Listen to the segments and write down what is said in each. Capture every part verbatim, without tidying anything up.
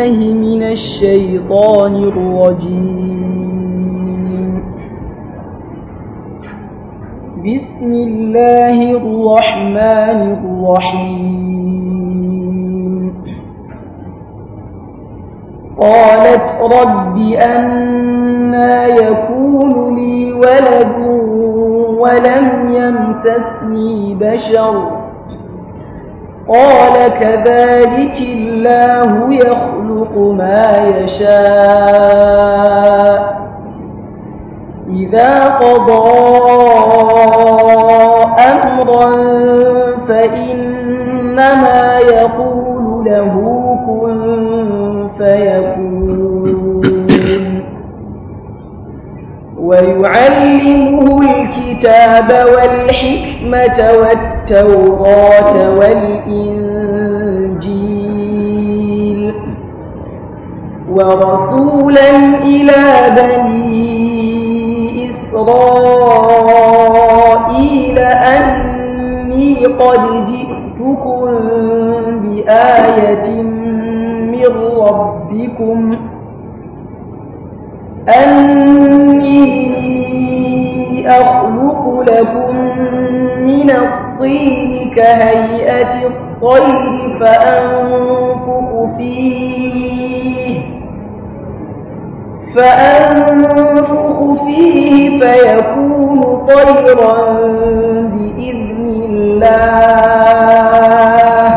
بالله من الشيطان الرجيم. بسم الله الرحمن الرحيم. قالت رب أنى يكون لي ولد ولم يمسسني بشر قال كذلك الله يخلق ما يشاء إذا قضى أمرا فإنما يقول له كن فيكون ويعلمه الكتاب والحكمة والتوراة والإنجيل ورسولا إلى بني إسرائيل أني قد جئتكم بآية من ربكم أني أخلق لكم من الطين كهيئة الطير فأنفخ فيه فأنفخ فيه فيكون طيرا بإذن الله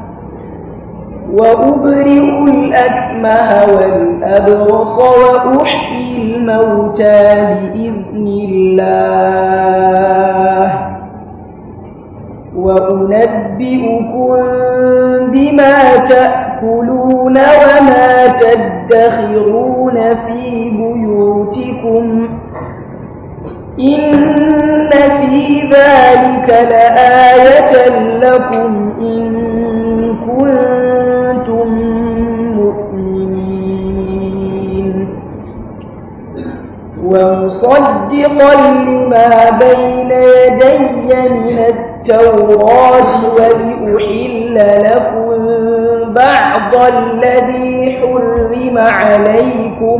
وأبرئ الأكمه والأبرص وأحيي الموتى بإذن الله وأنبئكم بما تأكلون وما تدخرون في بيوتكم إن في ذلك لآية لكم إن كنتم مؤمنين ومصدقا لما بين يدي من التوراة ولأحل لكم بعض الذي حرم عليكم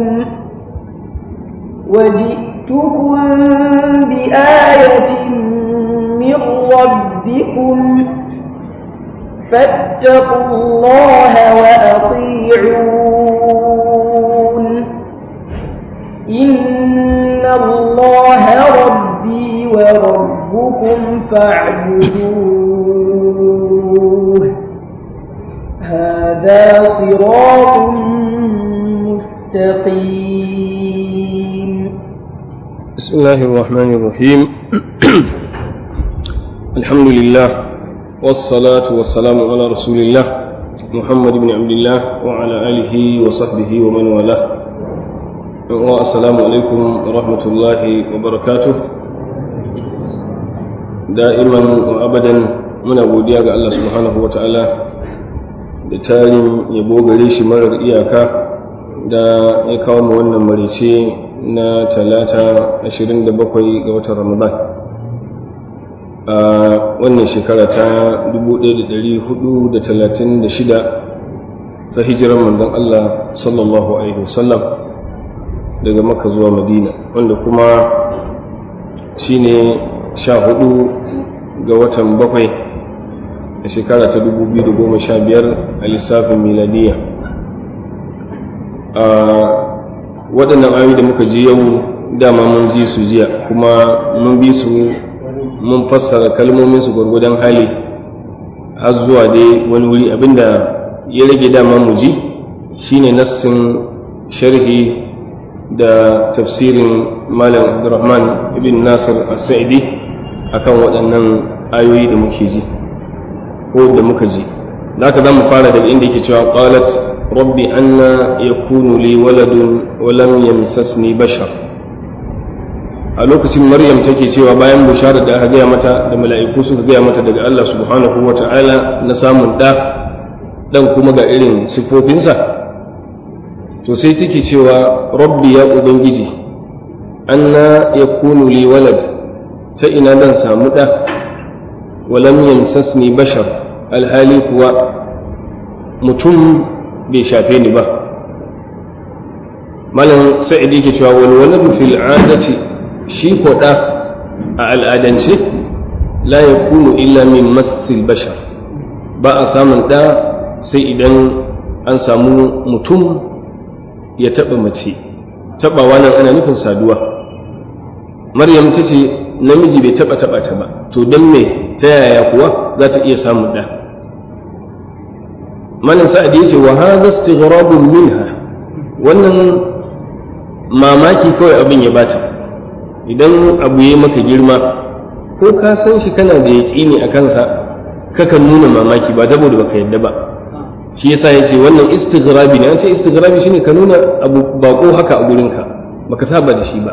وجئتكم بآية من ربكم فاتقوا الله وأطيعون إن الله ربي وربكم فاعبدوه هذا صراط مستقيم. بسم الله الرحمن الرحيم. الحمد لله والصلاة والسلام على رسول الله محمد بن عبد الله وعلى آله وصحبه ومن والاه. السلام عليكم ورحمة الله وبركاته. دائما وأبدا من godiya ga Allah subhanahu wa ta'ala da tarin yabo gare shi marar iyaka da ya kawo mu wannan marice na talata ashirin da bakwai ga watan Ramadan a wannan shekara ta dubu ɗaya da ɗari hudu da talatin da shida ta hijirar manzon Allah sallallahu alaihi wasallam daga Makka zuwa Madina, wanda kuma shine sha hudu ga watan bakwai a shekara ta dubu biyu da goma sha biyar a lissafin miladiya. a waɗannan ayoyi da muka ji yau dama mun ji su jiya kuma mun bi su mun fassara kalmomin su gwargwadon hali har zuwa dai wani wuri. Abinda ya rage dama mu ji shine nassin sharhi da tafsirin Malam Abdurrahman ibn Nasir as-Sa'idi akan waɗannan ayoyi da muke ji ko da muka ji. Zaka zamu fara daga inda yake cewa qalat rabbi anna yakunu li waladun wa lam yamsasni bashar. A lokacin Maryam take cewa bayan bisharar da aka gaya mata da mala'iku suka gaya mata daga Allah subhanahu wa ta'ala na samun ɗa, ɗan kuma ga irin siffofinsa, to sai take cewa rabbi ya ubangiji anna yakunu li walad, ta ina zan samu ɗa, wa lam yamsasni bashar, alhali kuwa mutum bai shafe ni ba, malam sa'id yake cewa wal waladu fil adati shi ko da a al'adance la yakunu illa min massil bashar, ba a samun da sai idan an samu mutum ya taba mace. Tabawa nan ana nufin saduwa. Maryam ta ce namiji bai taba taba ta ba, to dan me ta yaya kuwa za ta iya samun da? malam sa'ad yace wa hadha istighrabun minha, wannan mamaki kawai abin ya bata. Idan abu ya maka girma ko ka san shi kana da yaƙini a kansa kakan nuna mamaki ba saboda baka yadda ba. Shi yasa yace wannan istighrabi ne. An ce istighrabi shine ka nuna abu bako haka a gurinka baka saba da shi ba.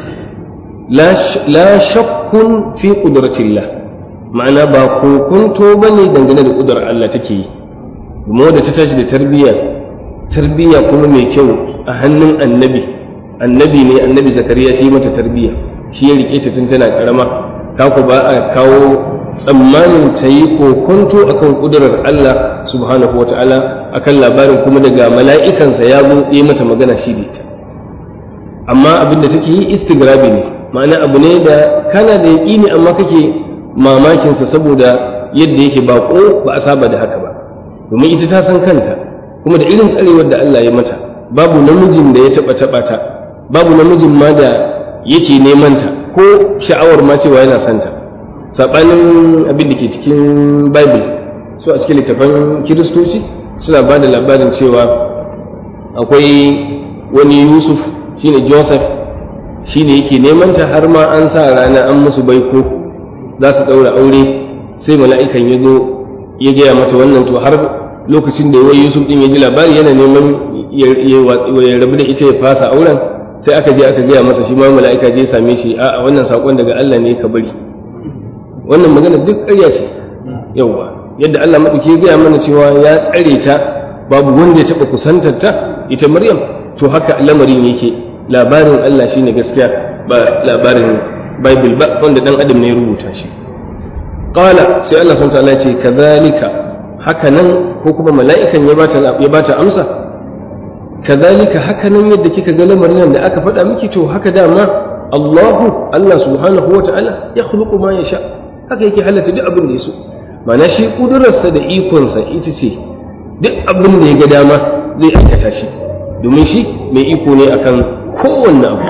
la shakkun fi qudratillah, ma'ana ba kokonto bane dangane da kudurar Allah take yi. Kuma da ta tashi da tarbiyya tarbiyya kuma mai kyau a hannun annabi annabi ne annabi zakariya shi mata tarbiyya, shi ya rike ta tun tana karama. Kako ba a kawo tsammanin ta yi kokonto akan kudurar Allah subhanahu wata'ala akan labarin kuma daga mala'ikansa ya zo yi mata magana shi da ita. Amma abin da take yi istigrabi ne, ma'ana abu ne da kana da yaƙini amma kake mamakinsa saboda yadda yake baƙo ba a saba da haka ba. Domin ita ta san kanta kuma da irin tsarewar da Allah ya mata, babu namijin da ya taɓa taɓa ta, babu namijin ma da yake neman ta ko sha'awar ma cewa yana son ta. Saɓanin abin da ke cikin Bible, so a cikin littafan Kiristoci suna ba da labarin cewa akwai wani Yusuf shine Joseph shine yake neman ta, har ma an sa rana an musu baiko za su ɗaura aure, sai mala'ikan ya zo ya gaya mata wannan. To har lokacin da wai Yusuf din ya ji labari yana neman ya rabu da ita ya fasa auren, sai aka je aka gaya masa, shi ma mala'ika je ya same shi, a'a wannan sakon daga Allah ne ka bari. Wannan magana duk ƙarya ce. Yawwa yadda Allah madauki ya gaya mana cewa ya tsare ta, babu wanda ya taɓa kusantar ta ita Maryam, to haka lamarin yake. Labarin Allah shine gaskiya ba labarin Bible ba wanda dan adam ne ya rubuta shi. Qala sai Allah subhanahu wa ta'ala ya ce kadhalika, haka nan, ko kuma mala'ikan ya bata ya bata amsa, kadhalika haka nan yadda kika ga lamarin da aka faɗa miki, to haka dama Allahu Allah subhanahu wa ta'ala ya khluqu ma yasha, haka yake halatta duk abin da ya so. Ma'ana shi kudurarsa da ikonsa ita ce duk abin da ya ga dama zai aikata shi, domin shi mai iko ne akan kowanne abu.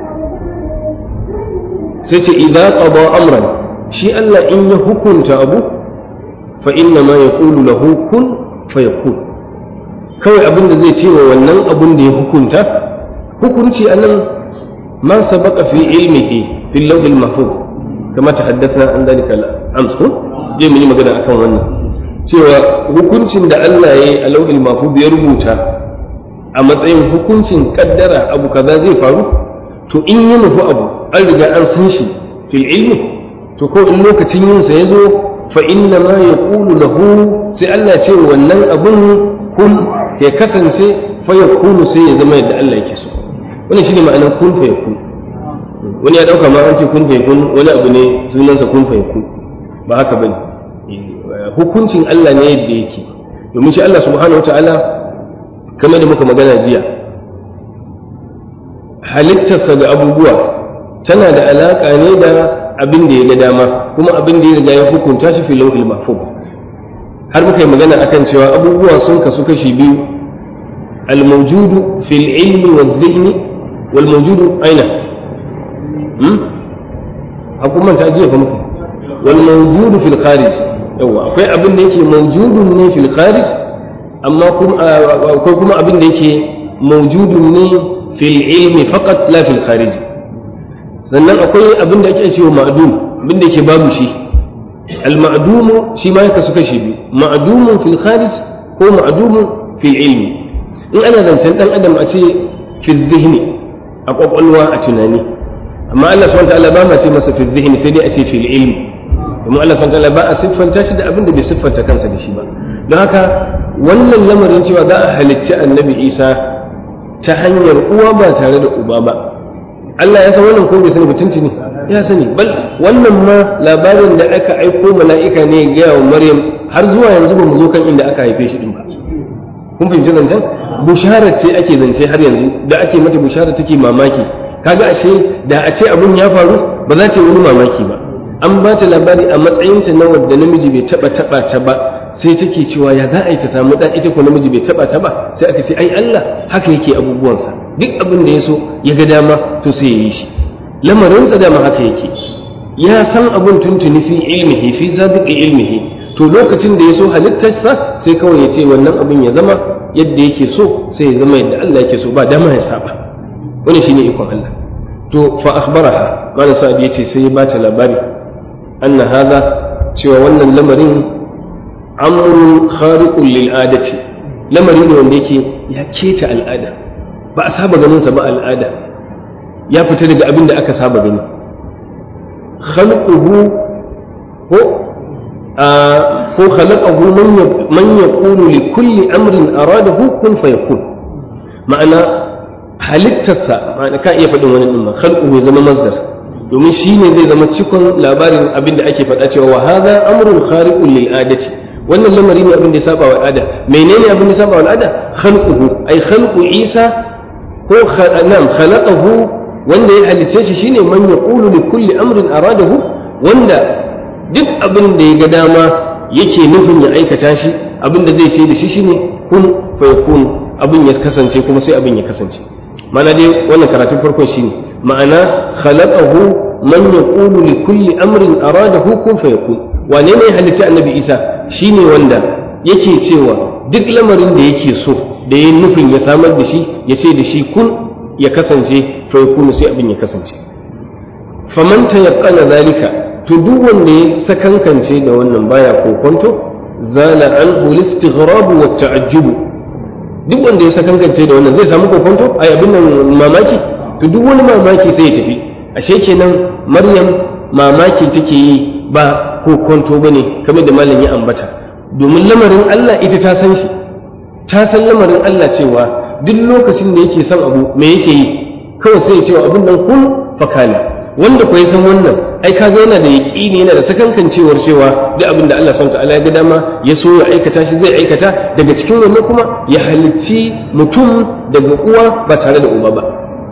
sai ce idza qada amran, shi Allah in ya hukunta abu fa inna ma yaqulu lahu kun fayakun, kawai abin da zai ce wa wannan abun da ya hukunta, hukunci anan ma sabaqa fi ilmihi fi al-lawh al-mahfuz kama tahaddathna an dalika amsu, je mu yi magana akan wannan cewa hukuncin da Allah ya yi a lawh al-mahfuz ya rubuta a matsayin hukuncin kaddara abu kaza zai faru, to in yi nufi abu an riga an san shi fil ilmi, to ko in lokacin yin sa yazo fa inna ma yaqulu lahu, sai Allah ce wannan abun kun ya kasance, fa yakunu sai ya zama yadda Allah yake so. Wannan shine ma'anar kun fa yakun. Wani ya dauka ma an ce kun fa yakun wani abu ne sunansa kun fa yakun, ba haka bane. Hukuncin Allah ne yadda yake, domin shi Allah subhanahu wataala kamar da muka magana jiya, halittarsa da abubuwa tana da alaƙa ne da abin da ya ga dama, kuma abin da ya riga ya hukunta shi fil lawhil mahfuz. Har muka yi magana akan cewa abubuwa sun kasu kashi biyu, al-mawjudu fil ilmi wal dhihni wal mawjudu aina hmm hukuman ta jiya fa muka wal mawjudu fil kharij. Yawa akwai abin da yake mawjudun ne fil kharij, amma kuma akwai kuma abin da yake mawjudun ne fil ilmi faqat la fil kharij. Sannan akwai abin da ake cewa ma'dum, abin da yake babu shi. al ma'dum shi ma yake suka shi biyu, ma'dumun fil kharij ko ma'dumun fil ilmi. in ana zancen dan adam a ce fil dhihni, a kwakwalwa a tunani, amma Allah subhanahu wa ta'ala ba ma sai masa fil dhihni, sai dai a ce fil ilmi. kuma Allah subhanahu wa ta'ala ba a siffanta shi da abin da bai siffanta kansa da shi ba. don haka wannan lamarin cewa za a halicci annabi Isa ta hanyar uwa ba tare da uba ba, Allah ya san wannan ko bai sani ba tuntuni ya sani. Bal wannan ma labarin da aka aiko mala'ika ne ga wa Maryam, har zuwa yanzu ba mu zo kan inda aka haife shi din ba. Kun fahimci zancen? bushara ce ake zance har yanzu da ake mata bushara take mamaki kaga ashe da a ce abun ya faru ba za ta yi wani mamaki ba an ba ta labari a matsayinta na wadda namiji bai taba taba ta ba sai take cewa ya za a yi ta samu ɗan ita ko namiji bai taba ta ba sai aka ce ai Allah haka yake abubuwansa duk abin da ya so ya ga dama to sai ya yi shi lamarinsa dama haka yake ya san abun tuntuni fi ilmihi fi zabiqi ilmihi to lokacin da ya so halittarsa sai kawai ya ce wannan abin ya zama yadda yake so sai ya zama yadda Allah yake so ba dama ya saba wani shine ikon Allah to fa akhbaraha malam sa'id yace sai ya bata labari anna hadha cewa wannan lamarin amrun khariqun lil adati lamari ne wanda yake ya keta al'ada ba a saba ganin sa ba al'ada ya fita daga abin da aka saba gani khalquhu ko ko khalaqahu man yaqulu li kulli amrin aradahu kun fayakun ma'ana halittarsa ma'ana ka iya faɗin wani ɗin khalquhu ya zama masdar domin shi ne zai zama cikon labarin abin da ake faɗa cewa wa hadha amrun khariqun lil adati wannan lamari ne abin da ya saba wa al'ada menene abin da ya saba wa al'ada khalquhu ay khalqu isa ko nam khalaqahu wanda ya halice shi shine man yaqulu li kulli amrin aradahu wanda duk abin da ya ga dama yake nufin ya aikata shi abin da zai sai da shi shine kun fa yakun abin ya kasance kuma sai abin ya kasance ma'ana dai wannan karatun farkon shine ma'ana khalaqahu man yaqulu li kulli amrin aradahu kun fa yakun wane ne halitta annabi isa shine wanda yake cewa duk lamarin da yake so da yayin nufin ya samar da shi ya ce da shi kun ya kasance fa yakunu sai abin ya kasance faman tayaqqana zalika to duk wanda ya sakankance da wannan baya kokonto zala anhu al-istighrab wa at-ta'ajjub duk wanda ya sakankance da wannan zai samu kokonto ai abin nan mamaki to duk wani mamaki sai ya tafi ashe kenan maryam mamaki take yi ba kokonto bane kamar da malam ya ambata domin lamarin Allah ita ta san shi ta san lamarin Allah cewa duk lokacin da yake son abu me yake yi kawai sai ya ce abin nan kun fakana wanda ko ya san wannan ai kaga yana da yaqini yana da sakankancewar cewa duk abin da Allah subhanahu wataala ya ga dama ya so ya aikata shi zai aikata daga cikin wannan kuma ya halicci mutum daga uwa ba tare da uba ba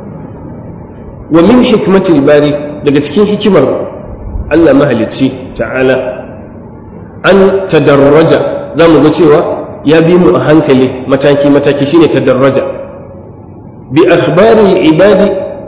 wa min hikmatil bari daga cikin hikimar Allah mahalicci ta'ala an tadarraja zamu ga cewa ya bi mu a hankali mataki mataki shine tadarraja bi akhbari ibadi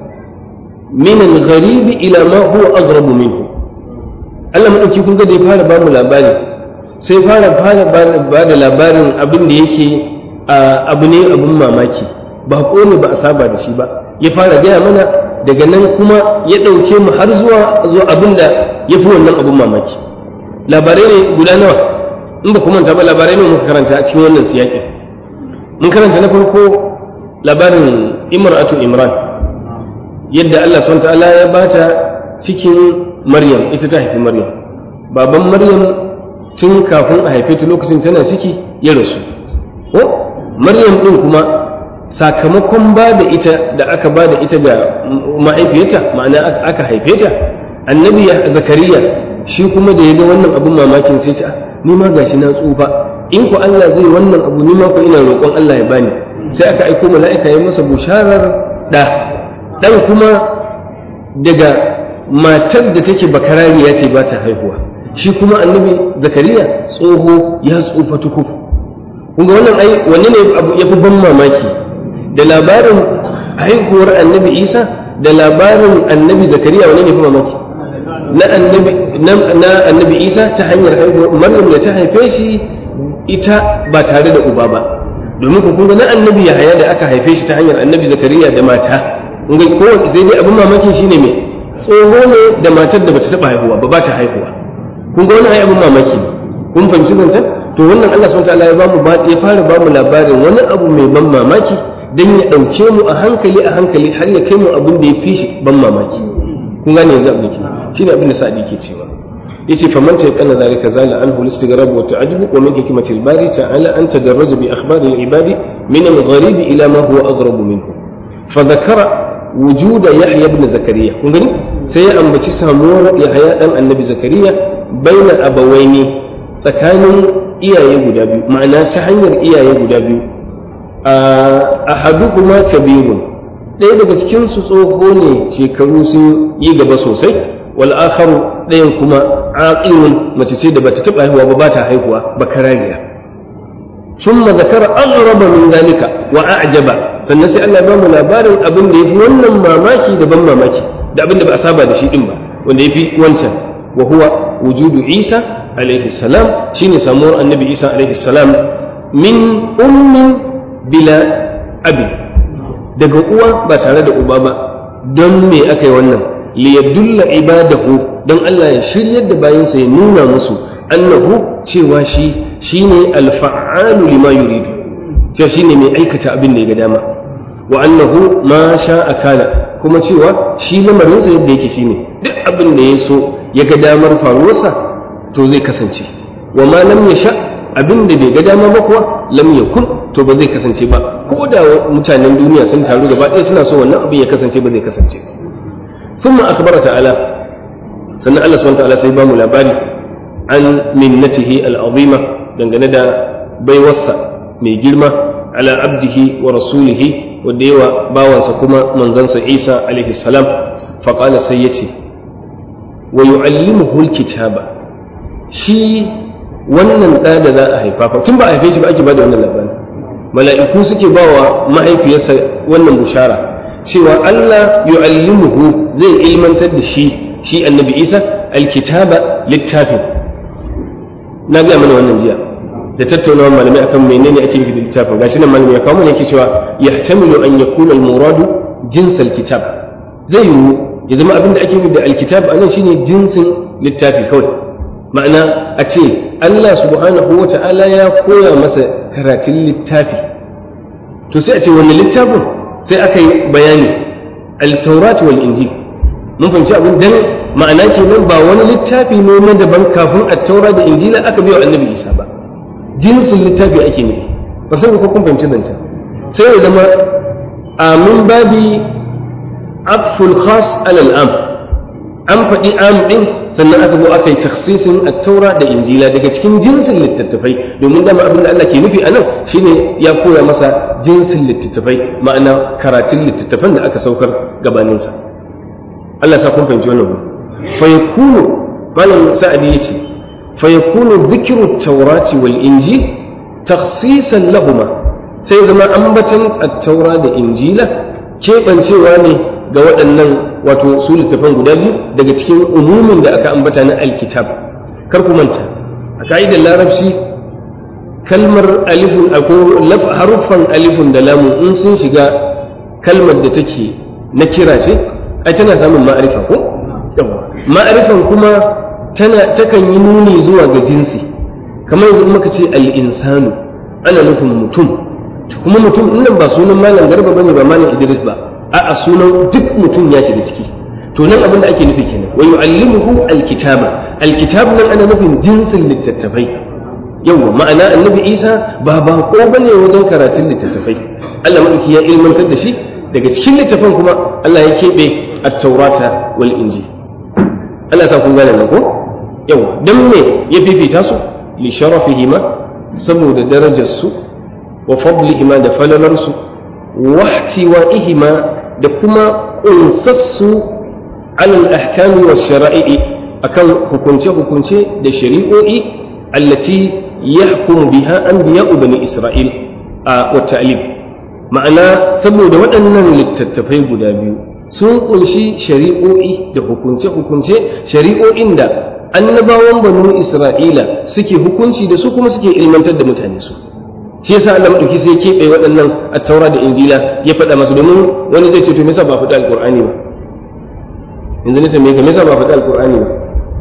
min al-gharib ila ma huwa aghrab minhu Allah madauki kun ga da ya fara ba mu labari sai fara fara ba da labarin abin da yake abu ne abun mamaki ba ko ne ba a saba da shi ba ya fara gaya mana daga nan kuma ya ɗauke mu har zuwa zuwa abin da ya fi wannan abun mamaki labarai ne guda nawa in ba kuma ba labarai ne muka karanta a cikin wannan siyaƙin mun karanta na farko labarin imra'atu imran yadda Allah subhanahu ta'ala ya bata cikin Maryam ita ta haifi Maryam baban Maryam tun kafin a haife ta lokacin tana ciki ya rasu ko Maryam din kuma sakamakon ba da ita da aka ba da ita ga mahaifiyarta ma'ana aka haife ta annabi Zakariya shi kuma da ya ga wannan abun mamakin sai ta ni ma gashi na tsufa in ku Allah zai wannan abu ni ma ku ina roƙon Allah ya bani sai aka aiko mala'ika ya masa busharar da dan kuma daga matar da take bakarariya ce ba ta haihuwa shi kuma annabi zakariya tsoho ya tsufa tukuf kun ga wannan ai wanne ne ya fi ban mamaki da labarin haihuwar annabi isa da labarin annabi zakariya wanne ne fi mamaki na annabi na annabi isa ta hanyar haihuwar maryam da ta haife shi ita ba tare da uba ba domin ku kun ga na annabi yahaya da aka haife shi ta hanyar annabi zakariya da mata kun ga ko sai dai abin mamakin shine me tsoho ne da matar da bata taba haihuwa ba ba ta haihuwa kun ga wannan ai abin mamaki kun fahimci zanta to wannan Allah subhanahu wataala ya bamu ya fara bamu labarin wani abu mai ban mamaki dan ya dauke mu a hankali a hankali har ya kai mu abin da ya fi shi ban mamaki kun gane yanzu abin ke shine abin da Sa'di ke cewa yace faman ta kana zalika zala anhu al-istighrab wa ta'ajjub wa min hikmati al-bari ta'ala an tadarraj bi akhbar al-ibadi min al-gharib ila ma huwa aghrab minhu fa dhakara wujuda yahya ibn zakariya kun gani sai ya ambaci samuwar yahya dan annabi zakariya baina abawaini tsakanin iyaye guda biyu ma'ana ta hanyar iyaye guda biyu ahaduhuma kabirun, ɗaya daga cikin su tsoho ne, shekaru sun yi gaba sosai, wal akharu ɗayan kuma aqilun, mace ce da bata taɓa haihuwa ba, ba ta haihuwa, bakarariya. thumma zakara aghraba min zalika wa a'jaba, sannan sai Allah ya bamu labarin abin da yafi wannan mamaki da ban mamaki, da abin da ba a saba da shi din ba, wanda yafi wancan, wa huwa wujudu Isa alaihi salam, shine samuwar annabi Isa alaihi salam min ummin bila abi, daga uwa ba tare da uba ba. Don me aka yi wannan? liyadulla ibadahu, don Allah ya shiryar da bayansa, ya nuna musu annahu cewa shi shine alfa'alu lima yuridu, cewa shine mai aikata abin da ya ga dama, wa annahu ma sha'a kana, kuma cewa shi lamarinsa yadda yake shine duk abin da ya so ya ga damar faruwarsa to zai kasance, wa ma lam yasha, abin da bai ga dama ba kuwa lam yakun, to ba zai kasance ba, ko da mutanen duniya sun taru gaba ɗaya suna so wannan abin ya kasance, ba zai kasance. ثم أخبر تعالى سنة الله سبحانه وتعالى سيبام الأباري عن منته العظيمة دنجنا دا بيوسع من جرمة على عبده ورسوله وديوى باوان سكما منزنس عيسى عليه السلام، فقال سيتي ويعلمه الكتاب، شي wannan ɗa da za a haifa fa tun ba a haife shi ba ake bada wannan labari, mala'iku suke bawa mahaifiyarsa wannan bushara cewa Allah yu'allimuhu zai ilmantar da shi shi annabi Isa alkitaba, littafin. Na ga mana wannan jiya da tattaunawa malamai akan menene ake nufi da littafin. Gashi nan malami ya kawo mana yake cewa yahtamilu an yakuna almuradu jins alkitab, zai yiwu ya zama abin da ake nufi da alkitab anan shine jinsin littafi kawai, ma'ana a ce Allah subhanahu wa ta'ala ya koya masa karatun littafi, to sai a ce wannan littafin sai aka yi bayani al-taurat wal injil. mun fahimci abin dan ma'ana kenan ba wani littafi ne na daban kafin at-taura da injila aka biyo annabi Isa ba, jinsin littafi ake ne, ba sai ko kun fahimci zance. sai ya zama amin babi aqful khas ala al-am, an faɗi am din sannan aka zo aka yi takhsisin at-taura da injila daga cikin jinsin littattafai, domin dama abin da Allah ke nufi anan shine ya koya masa jinsin littattafai, ma'ana karatun littattafan da aka saukar gabaninsa. Allah sa kun fahimci wannan. fa yakunu malam sa'adi yace fa yakunu dhikru at-taurati wal injil takhsisan lahumma, sai zama ambatan at-taura da injila keɓancewa ne ga waɗannan wato su littafan guda biyu daga cikin umumin da aka ambata na alkitab. Kar ku manta a ka'idar larabci kalmar alifun ko haruffan alifun da lamun in sun shiga kalmar da take na kira ce ai tana samun ma'arifa ko yawa, ma'arifan kuma tana takan yi nuni zuwa ga jinsi, kamar yanzu muka ce al-insanu ana nufin mutum, kuma mutum nan ba sunan malam Garba bane ba malam Idris ba, a'a sunan duk mutum ya shiga ciki. to nan abin da ake nufi kenan, wa yu'allimuhu alkitaba, alkitab nan ana nufin jinsin littattafai. yawa ma'ana annabi Isa ba ba ko bane wajen karatun littattafai, Allah madauki ya ilmantar da shi daga cikin littafan, kuma Allah ya keɓe at-taurata wal injil. Allah sa kun gane nan ko yawa, dan me ya fifita su? li sharafihima, saboda darajar su, wa fadlihima da falalar su, wa ihtiwa'ihima da kuma kunsassu alal ahkami was shara'i, akan hukunce hukunce da shari'o'i allati yahkumu biha anbiya'u bani isra'il wa ta'lim. ma'ana saboda waɗannan littattafai guda biyu sun kunshi shari'o'i da hukunce hukunce, shari'o'in da annabawan banu isra'ila suke hukunci da su kuma suke ilmantar da mutane su. shi yasa Allah madauki sai ya keɓe waɗannan at-taura da injila ya faɗa masu, domin wani zai ce to me yasa ba faɗa alqur'ani ba? yanzu ne tambaye ka me yasa ba faɗa alqur'ani ba?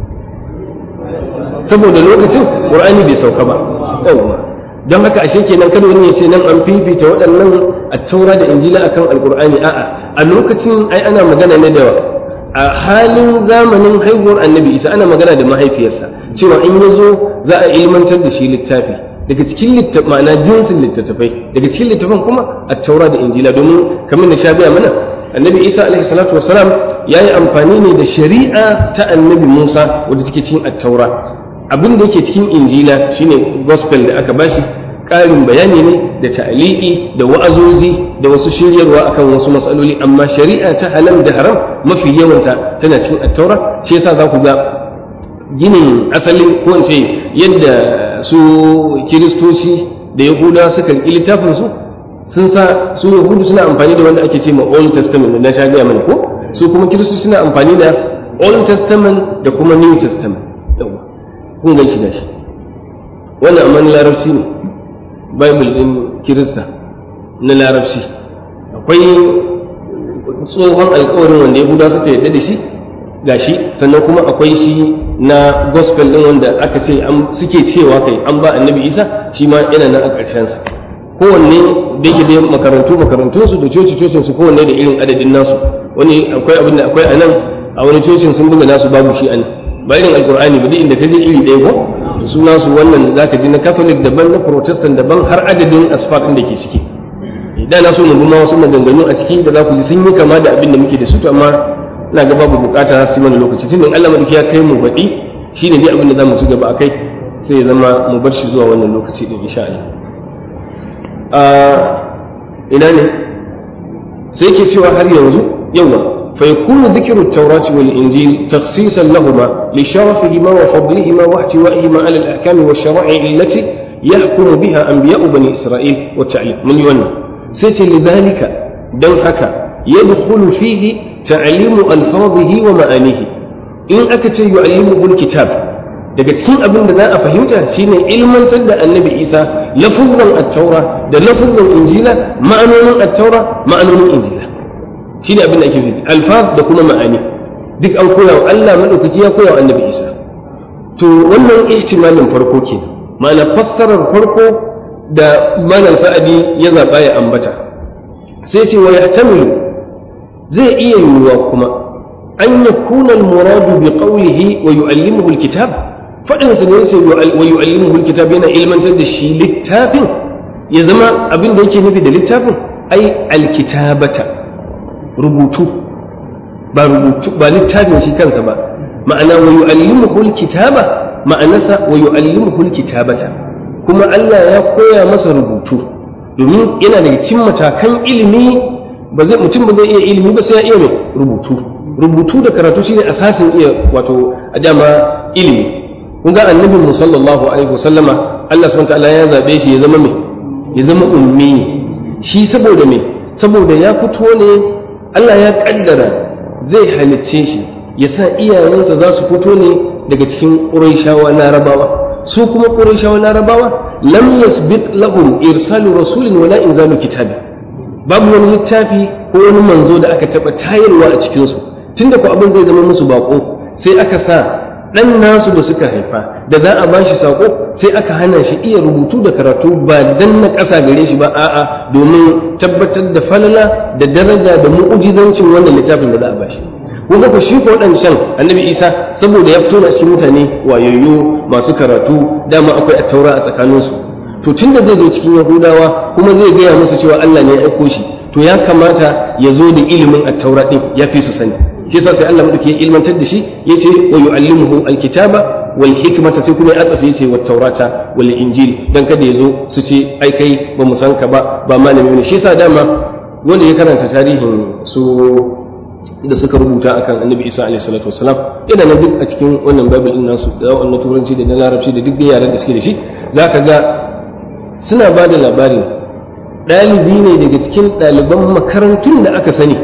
saboda lokacin qur'ani bai sauka ba. yawa don haka ashe kenan kada wani ya ce nan an fifita waɗannan at-taura da injila akan alqur'ani, a'a a lokacin ai ana magana ne da a halin zamanin haihuwar annabi Isa ana magana da mahaifiyarsa cewa in yazo za a ilmantar da shi littafi daga cikin littafin, ma'ana jinsin littattafai daga cikin littafin kuma at-taura da injila, domin kamar da sha biya mana annabi Isa alaihi salatu wassalam yayi amfani ne da shari'a ta annabi Musa wadda take cikin at-taura. abin da yake cikin injila shine gospel da aka bashi ƙarin bayani ne da ta'liqi da wa'azozi da wasu shiryarwa akan wasu matsaloli, amma shari'a ta halal da haram mafi yawanta tana cikin at-taura. shi yasa za ku ga ginin asalin ko in ce yadda su kiristoci da yahuda suka riƙi littafin su sun sa su yahudu suna amfani da wanda ake ce ma old testament na sha gaya mana ko su kuma kiristoci suna amfani da old testament da kuma new testament. yawa kun gan shi gashi wannan amma na larabci ne, bible din kirista na larabci. akwai tsohon alkawarin wanda yahuda suka yarda da shi gashi, sannan kuma akwai shi na gospel din wanda aka ce suke cewa kai an ba annabi isa, shi ma yana nan a ƙarshen sa. kowanne da yake da makarantu makarantun su da coci cocin su kowanne da irin adadin nasu. wani akwai abin da akwai anan a wani cocin sun buga nasu babu shi anan, ba irin alqur'ani ba, duk inda kaje iri ɗaya ko su nasu wannan zaka ji na catholic daban na protestant daban har adadin asfar din da ke ciki. idan na so mu bi ma wasu maganganu a ciki da za ku ji sun yi kama da abin da muke da su, to amma ina ga babu bukata su mana lokaci tunda Allah madauki ya kai mu baɗi shine dai abin da zamu ci gaba akai, sai ya zama mu bar shi zuwa wannan lokaci din insha Allah. a ina ne sai ke cewa har yanzu yawa fa yakunu dhikru at-taurati wal injil takhsisan lahumma li sharafihima wa fadlihima wa ihtiwa'ihima ala al-ahkam wa shara'i allati yahkumu biha anbiya'u bani isra'il wa ta'lim. mun yi wannan sai ce lidhalika dan haka yadkhulu fihi ta'limu alfadhihi wa ma'anihi. in aka ce yu'allimuhu alkitab, daga cikin abin da za a fahimta shine ilmantar da annabi isa lafuzan at-taura da lafuzan injila, ma'anonin at-taura ma'anonin injila, shine abin da ake nufi alfaz da kuma ma'ani duk an koya wa Allah madaukaki ya koya wa annabi isa. to wannan ihtimalin farko ke ma'ana fassarar farko da malam sa'adi ya zaba ya ambata. sai ce wa yahtamilu, zai iya yiwuwa kuma an yakuna al-muradu bi qawlihi wa yu'allimuhu al-kitab, fadin sa ne sai wa yu'allimuhu al-kitab yana ilmantar da shi littafin, ya zama abin da yake nufi da littafin ai al-kitabata, rubutu ba rubutu ba littafin shi kansa ba. ma'ana wa yu'allimuhu al-kitaba ma'anasa wa yu'allimuhu al-kitabata, kuma Allah ya koya masa rubutu domin yana daga cikin matakan ilimi. ba zai mutum ba zai iya ilimi ba sai ya iya rubutu. rubutu da karatu shine asasin iya wato a dama ilimi. kun ga annabi mu sallallahu alaihi wasallama Allah subhanahu wataala ya zabe shi ya zama me ya zama ummi. shi saboda me saboda ya fito ne Allah ya kaddara zai halicce shi ya sa iyayensa za su fito ne daga cikin Qurayshawa Larabawa. su kuma Qurayshawa Larabawa lam yasbiq lahum irsalu rasulin wala inzalu kitabi, babu wani littafi ko wani manzo da aka taba tayarwa a cikinsu. tunda ko abin zai zama musu bako, sai aka sa dan nasu da suka haifa da za a bashi sako, sai aka hana shi iya rubutu da karatu ba dan na ƙasa gare shi ba, a'a domin tabbatar da falala da daraja da mu'ujizancin wannan littafin da za a bashi. kun ga shi ko wadancan annabi Isa saboda ya fito da cikin mutane wayayyo masu karatu, dama akwai at-taura a tsakaninsu. to tunda zai zo cikin yahudawa kuma zai gaya musu cewa Allah ne ya aiko shi, to ya kamata ya zo da ilimin at-taura din ya fi su sani. shi yasa sai Allah madauki ya ilmantar da shi yace wa yu'allimuhu al-kitaba wal hikmata, sai kuma ya atsafe yace wat taurata wal injil, dan kada ya zo su ce ai kai ba mu san ka ba ba malami ne. shi yasa dama wanda ya karanta tarihin su da suka rubuta akan annabi Isa alaihi salatu wassalam yana nan duk a cikin wannan bible din nasu da wannan turanci da na larabci da duk yaran da suke da shi, zaka ga suna ba da labarin ɗalibi ne daga cikin ɗaliban makarantun da aka sani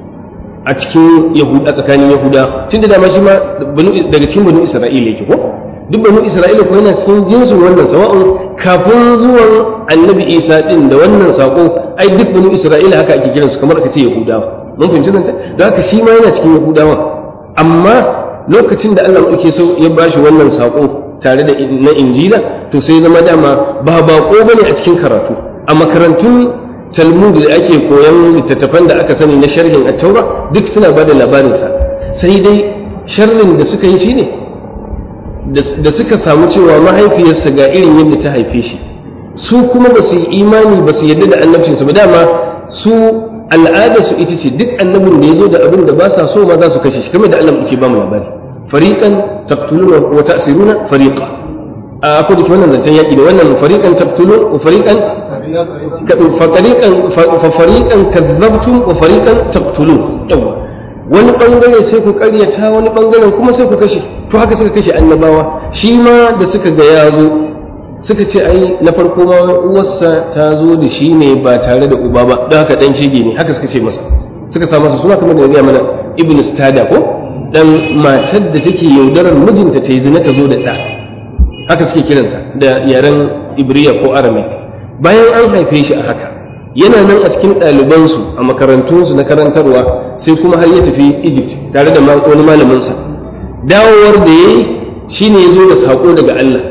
a cikin yahuda tsakanin yahuda, tun da dama shi ma daga cikin banu isra'ila yake ko duk banu isra'ila ko yana cikin jinsin wannan sawa'un kafin zuwan annabi isa din da wannan sako, ai duk banu isra'ila haka ake kiransu kamar aka ce yahudawa. mun fahimci nan da haka shi ma yana cikin yahudawa, amma lokacin da Allah ya so ya bashi wannan sako tare da na injila, to sai zama dama ba bako bane a cikin karatu. a makarantun talmud da ake koyan littattafan da aka sani na sharhin at-taura duk suna bada labarin sa, sai dai sharrin da suka yi shine da suka samu cewa mahaifiyarsa ga irin yadda ta haife shi, su kuma ba su yi imani ba su yadda da annabcinsa ba. dama su al'ada su ita ce duk annabin da ya zo da abin da ba sa so ma za su kashe shi, kamar da Allah ke ba mu labari fariqan taqtuluna wa ta'siruna fariqa. a ko da wannan zancen yaki da wannan fariqan taqtulun wa fariqan fa fariqan fa fariqan kadzabtum wa fariqan taqtulun yawa wani bangare sai ku karyata wani bangaren kuma sai ku kashe to haka suka kashe annabawa shi ma da suka ga yazo suka ce ai na farko ma uwarsa ta zo da shi ne ba tare da uba ba don haka dan shege ne haka suka ce masa suka sa masa suna kamar da ya mana ibnu stada ko dan matar da take yaudarar mijinta ta yi zina ta zo da ɗa haka suke kiransa da yaren ibriya ko aramai bayan an haife shi a haka yana nan a cikin ɗalibansu a makarantunsu na karantarwa sai kuma har ya tafi egypt tare da wani malaminsa dawowar da ya yi shi ne ya zo da saƙo daga allah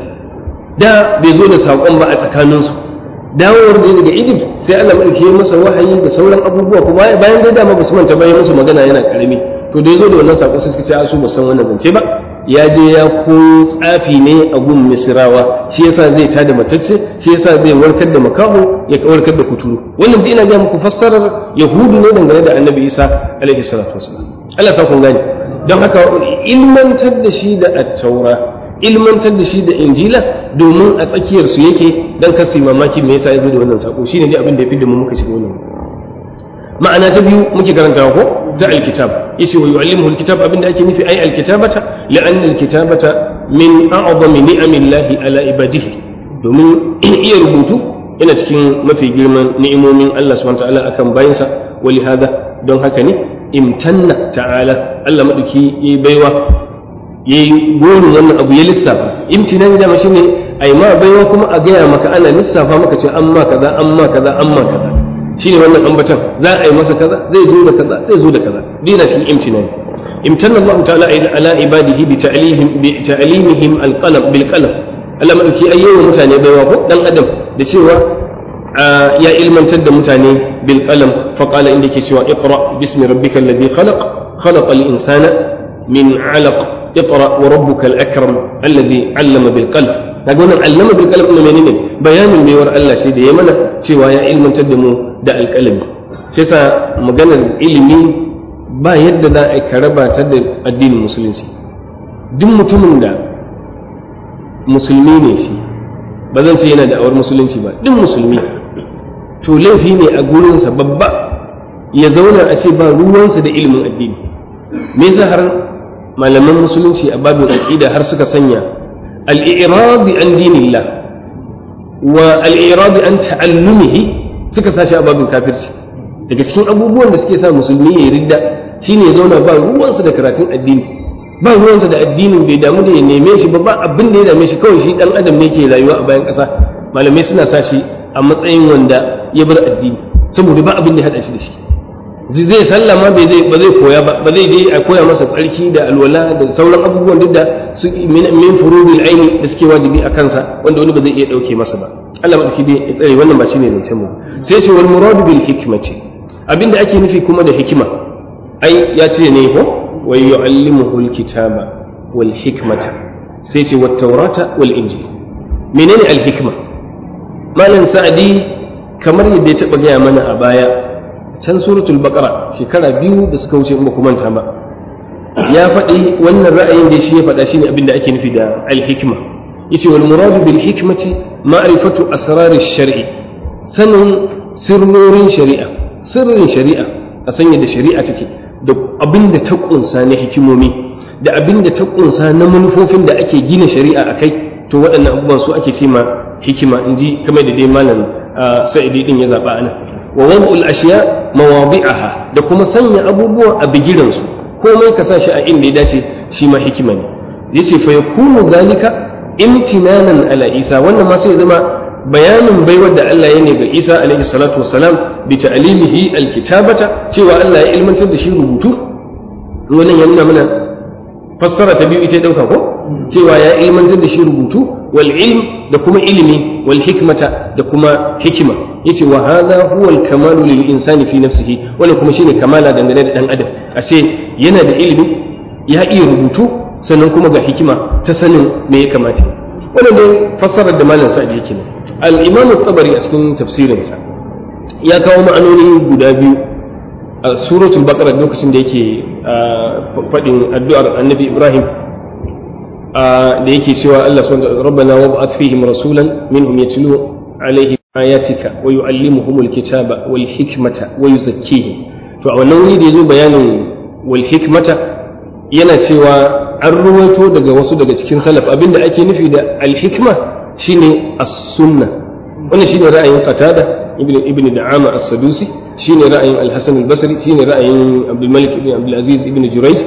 da bai zo da saƙon ba a tsakaninsu dawowar da ya daga egypt sai allah maɗauki ya masa wahayi da sauran abubuwa kuma bayan dai dama ba su manta bayan musu magana yana ƙarami to da ya zo da wannan saƙo sai suka ce a su ba san wannan zance ba ya je ya koyo tsafi ne a gun misirawa shi yasa zai tada matacce shi yasa zai warkar da makaho ya warkar da kuturu wannan dai ina ga muku fassarar yahudu ne dangane da annabi isa alaihi salatu wasallam Allah sa kun gane don haka ilmantar da shi da at-taura ilmantar da shi da injila domin a tsakiyar su yake dan kasi mamaki me yasa ya zo da wannan sako shine dai abin da ya fi da mu muka shiga wannan ma'ana ta biyu muke karantawa ko ta alkitab yace wa yu'allimuhu alkitab abinda ake nufi ai alkitabata li'anna alkitabata min a'zami ni'amillahi ala ibadihi domin iya rubutu yana cikin mafi girman ni'imomin Allah subhanahu wa ta'ala akan bayinsa wa lihada don haka ne imtanna ta'ala Allah madauki yayi baiwa yayi gorin wannan abu ya lissafa imtinani da shine ai ma baiwa kuma a gaya maka ana lissafa maka ce amma kaza amma kaza amma kaza shine wannan ambatan za a yi masa kaza zai zo da kaza zai zo da kaza dina shi imtinan imtanna Allah ta'ala ala ibadihi bi ta'limihim bi ta'limihim al-qalam bil qalam Allah madauki ayyawa mutane baiwa ko dan adam da cewa ya ilmantar da mutane bil qalam fa qala inda ke cewa iqra bismi rabbikal ladhi khalaq khalaqal insana min 'alaq iqra wa rabbukal akram alladhi 'allama bil qalam kaga wannan 'allama bil qalam ne menene bayanin baiwar Allah shi da ya mana cewa ya ilmantar da mu da alƙalami sai sa maganar ilimi ba yadda za a karaba ta da addinin musulunci duk mutumin da musulmi ne shi ba zan ce yana da awar musulunci ba duk musulmi to laifi ne a gurinsa babba ya zauna a ce ba ruwansa da ilimin addini me yasa har malaman musulunci a babin aqida har suka sanya al-i'rad an dinillah wa al-i'rad an ta'allumihi suka sashi a babin kafirci daga cikin abubuwan da suke sa musulmi ya ridda shine ya zauna ba ruwansa da karatun addini ba ruwansa da addinin bai damu da ya neme shi ba ba abin da ya dame shi kawai shi dan adam ne ke rayuwa a bayan ƙasa malamai suna sa shi a matsayin wanda ya bar addini saboda ba abin da ya hada shi da shi zai sallama bai zai ba zai koya ba ba zai je a koya masa tsarki da alwala da sauran abubuwan duk da su min furudil aini da suke wajibi a kansa wanda wani ba zai iya dauke masa ba Allah madauki dai ya tsare wannan ba shine zancen mu sai ce wal muradu bil hikmati abinda ake nufi kuma da hikima ai ya ce ne ko wa yu'allimuhu al kitaba wal hikmata sai ce wat tawrata wal injil menene al hikma malam sa'adi kamar yadda ya taba gaya mana a baya can suratul baqara shekara biyu da suka wuce in ba ku manta ba ya faɗi wannan ra'ayin da shi ya faɗa shine abinda ake nufi da al hikma yace wal muradu bil hikmati ma'rifatu asrar ash-shar'i sanin sirrorin shari'a sirrin shari'a a sanya da shari'a take da abinda ta kunsa na hikimomi da abinda ta kunsa na manufofin da ake gina shari'a akai to waɗannan abubuwan su ake ce ma hikima inji kamar da dai malam sa'idi din ya zaba anan wa wad'ul ashiya mawadi'aha da kuma sanya abubuwa a bigiran su komai ka sa shi a inda ya dace shi ma hikima ne yace fa yakunu zalika imtinanan ala isa wannan ma sai zama bayanin baiwar da Allah ya ne ga Isa alaihi salatu wassalam bi ta'limihi alkitabata cewa Allah ya ilmantar da shi rubutu wannan ya nuna mana fassara ta biyu ita ya dauka ko cewa ya ilmantar da shi rubutu wal ilm da kuma ilimi wal hikmata da kuma hikima yace wa hadha huwa al kamalu lil insani fi nafsihi wannan kuma shine kamala dangane da dan adam ashe yana da ilimi ya iya rubutu sannan kuma ga hikima ta sanin me ya kamata wannan dai fassarar da malam sa'id yake ne al-imam at-tabari a cikin tafsirinsa ya kawo ma'anoni guda biyu a suratul baqara lokacin da yake faɗin addu'ar annabi ibrahim da yake cewa Allah subhanahu rabbana wab'ath fihim rasulan minhum yatlu alaihim ayatika wa yu'allimuhumul kitaba wal hikmata wa yuzakkihim. To a wannan wuri da yazo bayanin wal hikmata yana cewa an ruwaito daga wasu daga cikin salaf abinda ake nufi da al hikma shine as-sunna. wannan shine ra'ayin Qatada ibn ibn Da'ama as-Sadusi, shine ra'ayin al-Hasan al-Basri, shine ra'ayin Abdul Malik ibn Abdul Aziz ibn Jurayj.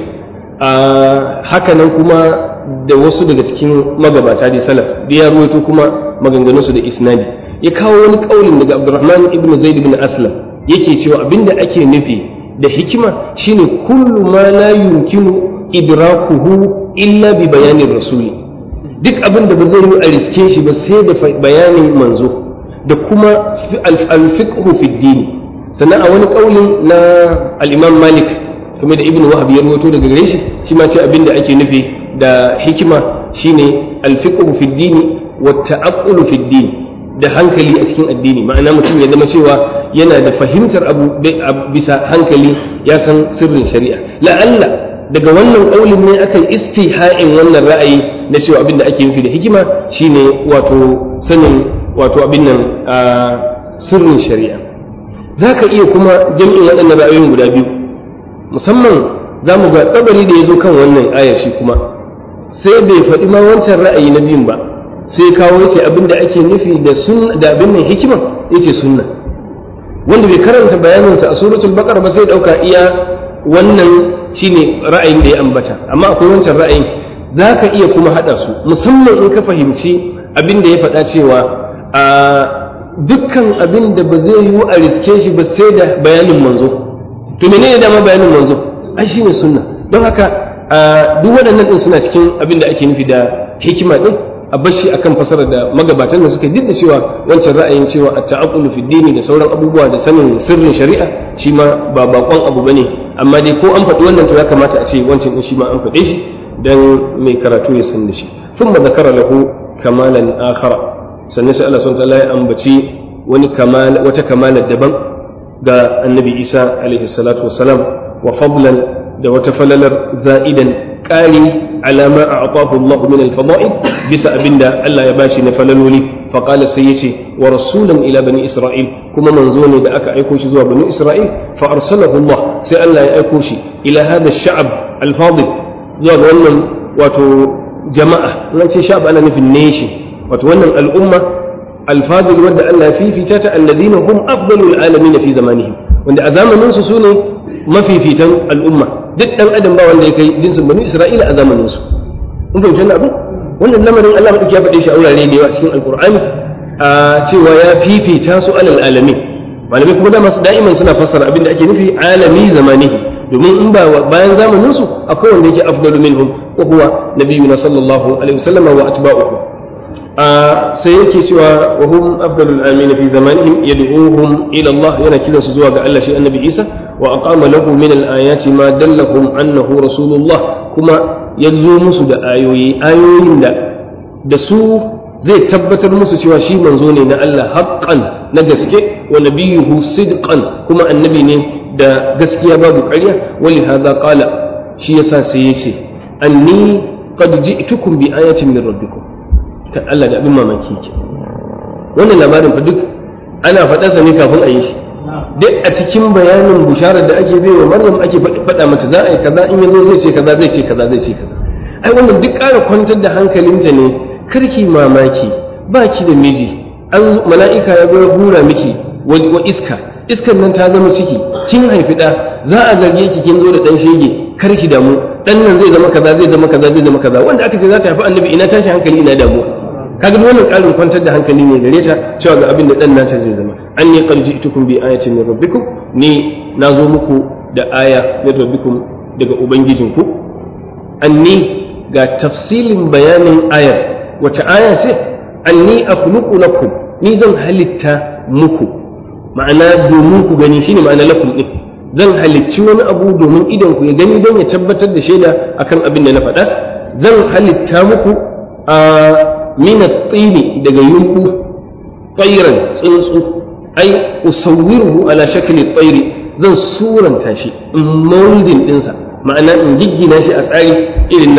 haka nan kuma da wasu daga cikin magabata da salaf da ya ruwaito kuma maganganunsu da isnadi. Ya kawo wani kaulin daga Abdurrahman ibn Zaid ibn Aslam yake cewa abinda ake nufi da hikima shine kullu ma la yumkinu idrakuhu illa bi bayanin rasuli, duk abin da ba zai yi a riske shi ba sai da bayanin manzo da kuma al-fiqhu fi din. sannan a wani kaulin na al-Imam Malik kuma da Ibn Wahab ya rawaito daga gare shi shi ma ce abin da ake nufi da hikima shine al-fiqhu fi din wa ta'aqqulu fi din, da hankali a cikin addini. Ma'ana mutum ya zama cewa yana da fahimtar abu bisa hankali, ya san sirrin shari'a. la'alla daga wannan kaulin ne akan istiha'in wannan ra'ayi na cewa abin da ake nufi da hikima shine wato sanin wato abin nan a sirrin shari'a. za ka iya kuma jam'in waɗannan ra'ayoyin guda biyu, musamman za mu ga tsabari da ya zo kan wannan ayar shi kuma sai bai faɗi ma wancan ra'ayi na biyun ba, sai kawo yace abin da ake nufi da sunna da abin nan hikima yace sunna, wanda bai karanta bayaninsa a suratul baqara ba sai dauka iya wannan shine ra'ayin da ya ambata. amma akwai wancan ra'ayin, za ka iya kuma haɗa su, musamman in ka fahimci abin da ya faɗa cewa a dukkan abin da ba zai yiwu a riske shi ba sai da bayanin manzo. to menene dama bayanin manzo? ai shine sunna. don haka duk waɗannan ɗin suna cikin abin da ake nufi da hikima ɗin, a bashi akan fasarar da magabatan da suka duk da cewa wancan ra'ayin cewa at-ta'aqqulu fi dini da sauran abubuwa da sanin sirrin shari'a shi ma ba bakon abu bane. amma dai ko an faɗi wannan to ya kamata a ce wancan din shi ma an faɗe shi dan mai karatu ya san da shi. thumma zakara lahu kamalan akhara, sannan sai Allah subhanahu wa ta'ala ya ambaci wani kamal wata kamalar daban ga annabi Isa alaihi salatu wassalam, wa fadlan da wata falalar za'idan ƙari alama a a'tahu Allah min al-fada'il, bisa abinda Allah ya bashi na falaloli. fa qala sai yace wa rasulan ila bani Isra'il, kuma manzo ne da aka aiko shi zuwa bani Isra'il. fa arsalahu Allah, sai Allah ya aiko shi ila hada ash-sha'b al-fadil, zuwa ga wannan wato jama'a. nan ce sha'b ana nufin nation, wato wannan al'umma al-fadil wanda Allah ya fifita ta, alladhina hum afdalul alamin fi zamanihim, wanda a zamanin su sune mafifitan al'umma. duk dan adam ba wanda ya kai jinsin bani Isra'ila a zamanin su. in ga wannan abu, wannan lamarin Allah madauki ya faɗe shi a wurare da yawa cikin alqur'ani a cewa ya fifita su alal alamin. malamai kuma da masu da'iman suna fassara abin da ake nufi alami zamanihi, domin in ba bayan zamanin su akwai wanda yake afdalu minhum wa huwa nabiyuna sallallahu alaihi wasallam wa atba'uhu. sai yake cewa wa hum afdalul alamin fi zamanihim yad'uhum ila Allah, yana kiransu zuwa ga Allah shi annabi Isa. wa aqama lahu min al-ayati ma dallahum annahu rasulullah, kuma yazo musu da ayoyi ayoyin da da su zai tabbatar musu cewa shi manzo ne na Allah haqqan, na gaske, wa nabiyuhu sidqan, kuma annabi ne da gaskiya babu ƙarya. wali hadha qala, shi yasa sai yace anni qad ji'tukum bi ayatin min rabbikum. kan Allah da abin mamaki ke wannan labarin fa duk ana faɗarsa ne kafin a yi shi. duk a cikin bayanin bisharar da ake bai wa Maryam ake faɗa mata za a yi kaza, in yazo zai ce kaza zai ce kaza zai ce kaza. ai wannan duk ƙara kwantar da hankalinta ne, karki mamaki baki da miji, an mala'ika ya bar hura miki wa iska, iskan nan ta zama ciki, kin haifi ɗa, za a zarge ki kin zo da ɗan shege, karki damu, ɗan nan zai zama kaza zai zama kaza zai zama kaza. wanda aka ce za ta haifi annabi, ina tashi hankali ina damuwa. kaga wannan ƙarin kwantar da hankali ne gare ta cewa ga abin da dan nata zai zama. anni qad ji'tukum bi ayatin min rabbikum, ni nazo muku da aya min rabbikum daga ubangijinku. anni ga tafsilin bayanin ayar, wace aya ce? anni akhluqu lakum, ni zan halitta muku, ma'ana domin ku gani, shine ma'ana lakum din. zan halicci wani abu domin idan ku ya gani don ya tabbatar da shaida akan abin da na faɗa. zan halitta muku a min at-tini, daga yunku, tayran, tsuntsu. ai usawwiruhu ala shakli at-tayri, zan suranta shi in molding dinsa, ma'ana in giggina shi a tsari irin na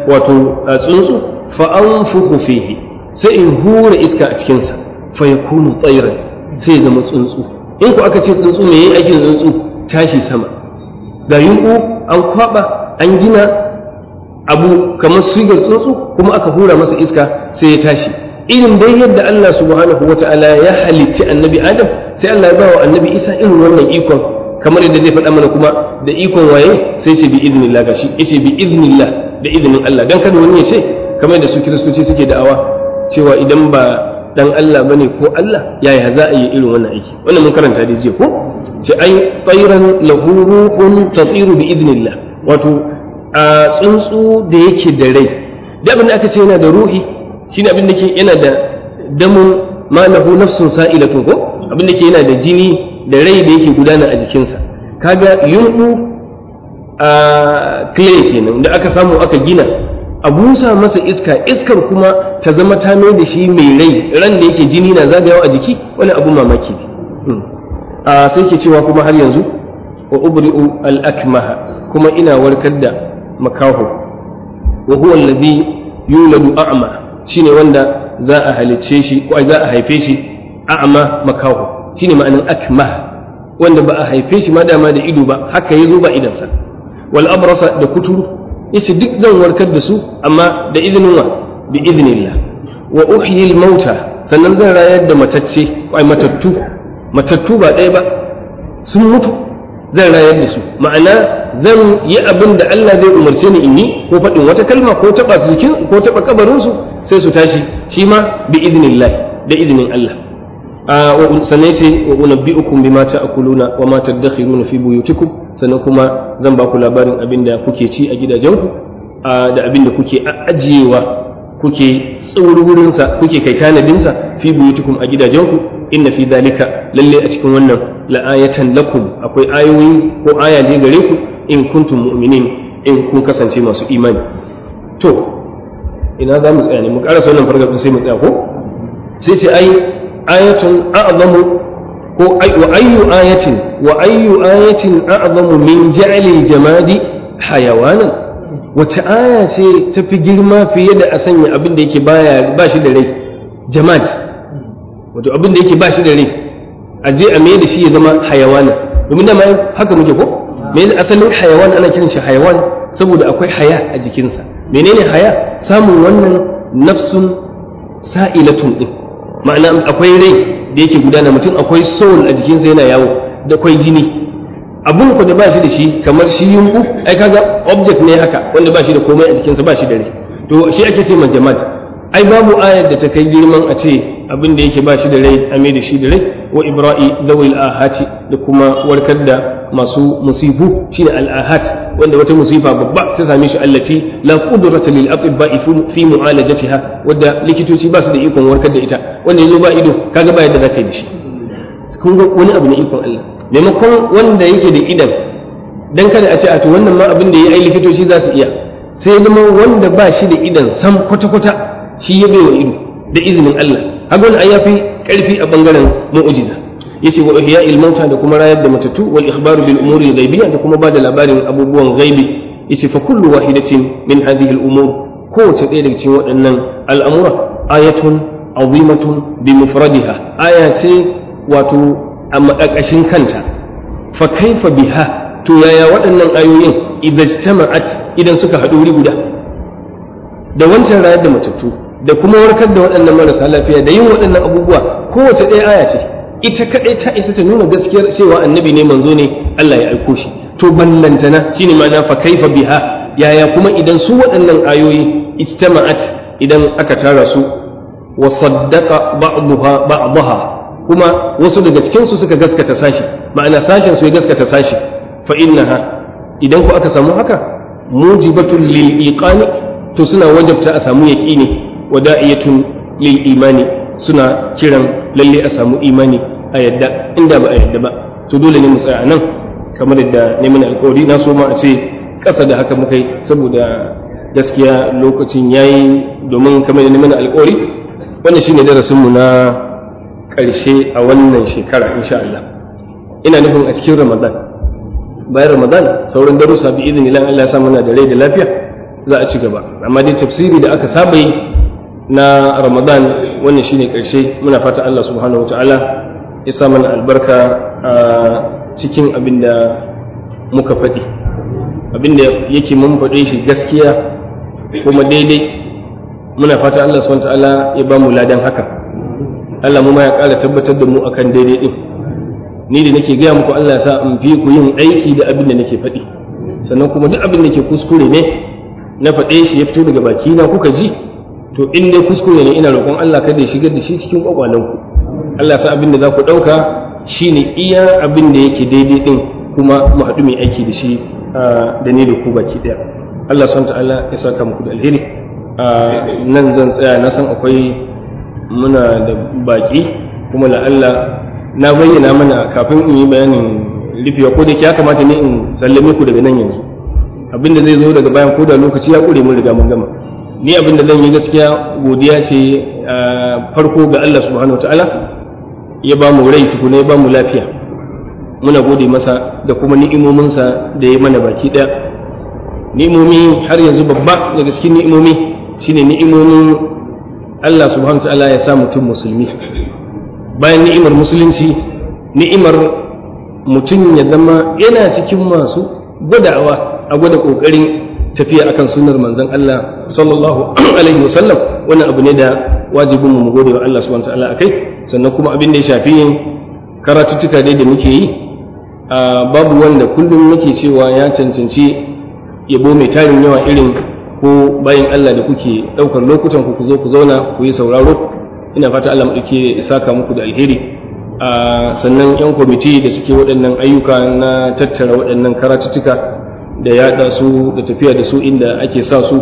wato tsuntsu fa anfukhu fihi sai in hura iska a cikin sa fa yakunu tayran sai zama tsuntsu. In ku aka ce tsuntsu me yayi aikin tsuntsu? Tashi sama. Ga yunku an kwaba an gina abu kamar sigar tsuntsu kuma aka hura masa iska sai ya tashi. Irin dai yadda Allah subhanahu wata'ala ya halitti annabi Adam sai Allah ya ba wa annabi Isa irin wannan ikon, kamar yadda zai faɗa mana kuma da ikon waye sai ce bi idnillah, gashi yace bi idnillah, da idnin Allah. Dan kada wani ya ce kamar da su kiristoci suke da'awa cewa idan ba dan Allah bane ko Allah yaya za a yi irin wannan aiki. Wannan mun karanta da jiya ko ce ai tayran lahu ruhun tatiru bi idnillah, wato a tsuntsu da yake da rai. Da abin da aka ce yana da ruhi shine abin da ke yana da damun ma lahu nafsun sa'ilatun ko abin da ke yana da jini da rai da yake gudana a jikinsa. Kaga yunku a clay kenan da aka samu aka gina a busa masa iska, iskar kuma ta zama ta mai da shi mai rai, ran da yake jini na zagayawa a jiki, wani abu mamaki ne. a sai ke cewa kuma har yanzu wa ubri'u al-akmaha, kuma ina warkar da makaho. wa huwa alladhi yuladu a'ma, shine wanda za a halicce shi ko za a haife shi a'ma makaho, shine ma'anin akmah, wanda ba a haife shi ma dama da ido ba, haka yazo ba idansa. wal abrasa da kuturu, yace duk zan warkar da su amma da izinin wa bi idnillah. wa uhyi al mauta, sannan zan rayar da matacce ai matattu matattu ba ɗaya ba sun mutu, zan rayar da su, ma'ana zan yi abin da Allah zai umarce ni in yi, ko faɗin wata kalma ko taɓa jikin ko taɓa kabarinsu sai su tashi, shi ma bi idnillah, da izinin Allah. sannan sai wa unabbi'ukum bima ta'kuluna wa ma tadakhiruna fi buyutikum, sannan kuma zan ba ku labarin abin da kuke ci a gidajenku da abin da kuke ajiyewa, kuke tsaururin sa, kuke kai tanadin sa fi buyutikum a gidajenku. inna fi dhalika, lalle a cikin wannan la'ayatan lakum, akwai ayoyi ko aya ne gare ku, in kuntum mu'minin, in kun kasance masu imani. To ina za mu tsaya ne? mu karasa wannan fargabin sai mu tsaya ko sai ce ai ayatun a'zamu ko ay wa ayyu ayatin wa ayyu ayatin a'zamu min ja'li jamadi hayawanan, wace aya ce tafi girma fiye da a sanya abin da yake baya ba shi da rai, jamad, wato abin da yake ba shi da rai a je a mai da shi ya zama hayawana. domin dama haka muke ko me asalin hayawan ana kiran shi hayawan saboda akwai haya a jikinsa. menene haya? samun wannan nafsun sa'ilatun din, ma'ana akwai rai da yake gudana, mutum akwai soul a jikinsa yana yawo da akwai jini. abun ku da ba shi da shi kamar shi yunku, ai kaga object ne haka wanda ba shi da komai a jikinsa, ba shi da rai, to shi ake ce majamad. ai babu ayar da ta kai girman a ce abin da yake ba shi da rai a mai da shi da rai. wa ibra'i zawil ahati, da kuma warkar da masu musifu, shine al-ahat, wanda wata musifa babba ta same shi allati la qudrata lil atibba'i fi mu'alajatiha, wadda likitoci ba su da ikon warkar da ita. wanda yazo ba ido kaga ba yadda zaka yi da shi. kun ga wani abu ne ikon Allah, maimakon wanda yake da idan dan kada a ce a to wannan ma abin da yayi ai likitoci za su iya, sai zama wanda ba shi da idan sam kwata kwata shi ya bai wa ido da izinin Allah. haka wani ayyafi karfi a bangaren mu'jiza. yace wa ihya'il mauta, da kuma rayar da matattu, wal ikhbaru bil umuri ghaibiyya, da kuma bada labarin abubuwan ghaibi. yace fa kullu wahidatin min hadhihi al umur, kowace ɗaya daga cikin waɗannan al'amura ayatun azimatun bi mufradiha, aya ce wato a makakashin kanta. fa kaifa biha, to yaya waɗannan ayoyin idan ijtama'at, idan suka haɗu wuri guda, da wancan rayar da matattu da kuma warkar da waɗannan marasa lafiya da yin waɗannan abubuwa, kowace ɗaya aya ce ita kaɗai ta isa ta nuna gaskiyar cewa annabi ne, manzo ne, Allah ya aiko shi. to ballantana shine ma'ana fa kaifa biha, yaya kuma idan su waɗannan ayoyi ijtama'at, idan aka tara su, wa saddaqa ba'daha ba'daha, kuma wasu daga cikin su suka gaskata sashi, ma'ana sashin su ya gaskata sashi. fa innaha, idan ku aka samu haka, mujibatul lil iqani, to suna wajabta a samu yaqini, wa da'iyatun lil imani, suna kiran lalle a samu imani a yadda. inda ba a yadda ba to dole ne mu tsaya nan, kamar yadda ne mana alƙawari. na so ma a ce ƙasa da haka muka yi, saboda gaskiya lokacin yayi, domin kamar yadda ne mana alƙawari wannan shine darasin mu na ƙarshe a wannan shekara insha Allah. ina nufin a cikin Ramadan. bayan Ramadan sauran darussa bi idin Allah Allah ya sa muna da rai da lafiya za a ci gaba. Amma dai tafsiri da aka saba yi na Ramadan wannan shine karshe. Muna fata Allah subhanahu wataala ya sa mana albarka a cikin abin da muka faɗi, abin da yake mun faɗe shi gaskiya kuma daidai. Muna fata Allah subhanahu wataala ya ba mu ladan haka. Allah mu ma ya ƙara tabbatar da mu akan daidai din. Ni da nake gaya muku Allah ya sa in fi ku yin aiki da abin da nake faɗi, sannan kuma duk abin da ke kuskure ne na faɗe shi ya fito daga baki na kuka ji, to in dai kuskure ne ina roƙon Allah kada ya shigar da shi cikin kwakwalanku. Allah sa abin da za ku ɗauka shine iya abin da yake daidai din, kuma mu haɗu mai aiki da shi da ni da ku baki ɗaya. Allah subhanahu ta'ala ya saka muku da alheri. Nan zan tsaya, na san akwai muna da baki kuma la'alla na bayyana mana kafin in yi bayanin rufewa, ko da ya kamata ne in sallame ku daga nan yanzu. Abin da zai zo daga bayan ko da lokaci ya ƙure mun riga mun gama. Ni abin da zan yi gaskiya godiya ce farko ga Allah subhanahu ta'ala ya ba mu rai tukuna, ya ba mu lafiya. Muna gode masa da kuma ni'imominsa da ya mana baki ɗaya. Ni'imomi har yanzu babba daga cikin ni'imomi shine ni'imomin Allah subhanahu ta'ala ya sa mutum musulmi. Bayan ni'imar musulunci, ni'imar mutum ya zama yana cikin masu gwadawa a gwada ƙoƙarin tafiya akan sunnar manzon Allah sallallahu alaihi wasallam. Wannan abu ne da wajibin mu gode wa Allah subhanahu ta'ala akai. Sannan kuma abin da ya shafi yin karatuttuka dai da muke yi, babu wanda kullum muke cewa ya cancanci yabo mai tarin yawa irin ko bayan Allah da kuke ɗaukar lokutan ku ku zo ku zauna ku yi sauraro. Ina fata Allah maɗauke saka muku da alheri. Sannan yan kwamiti da suke waɗannan ayyuka na tattara waɗannan karatuttuka da yaɗa su da tafiya da su inda ake sa su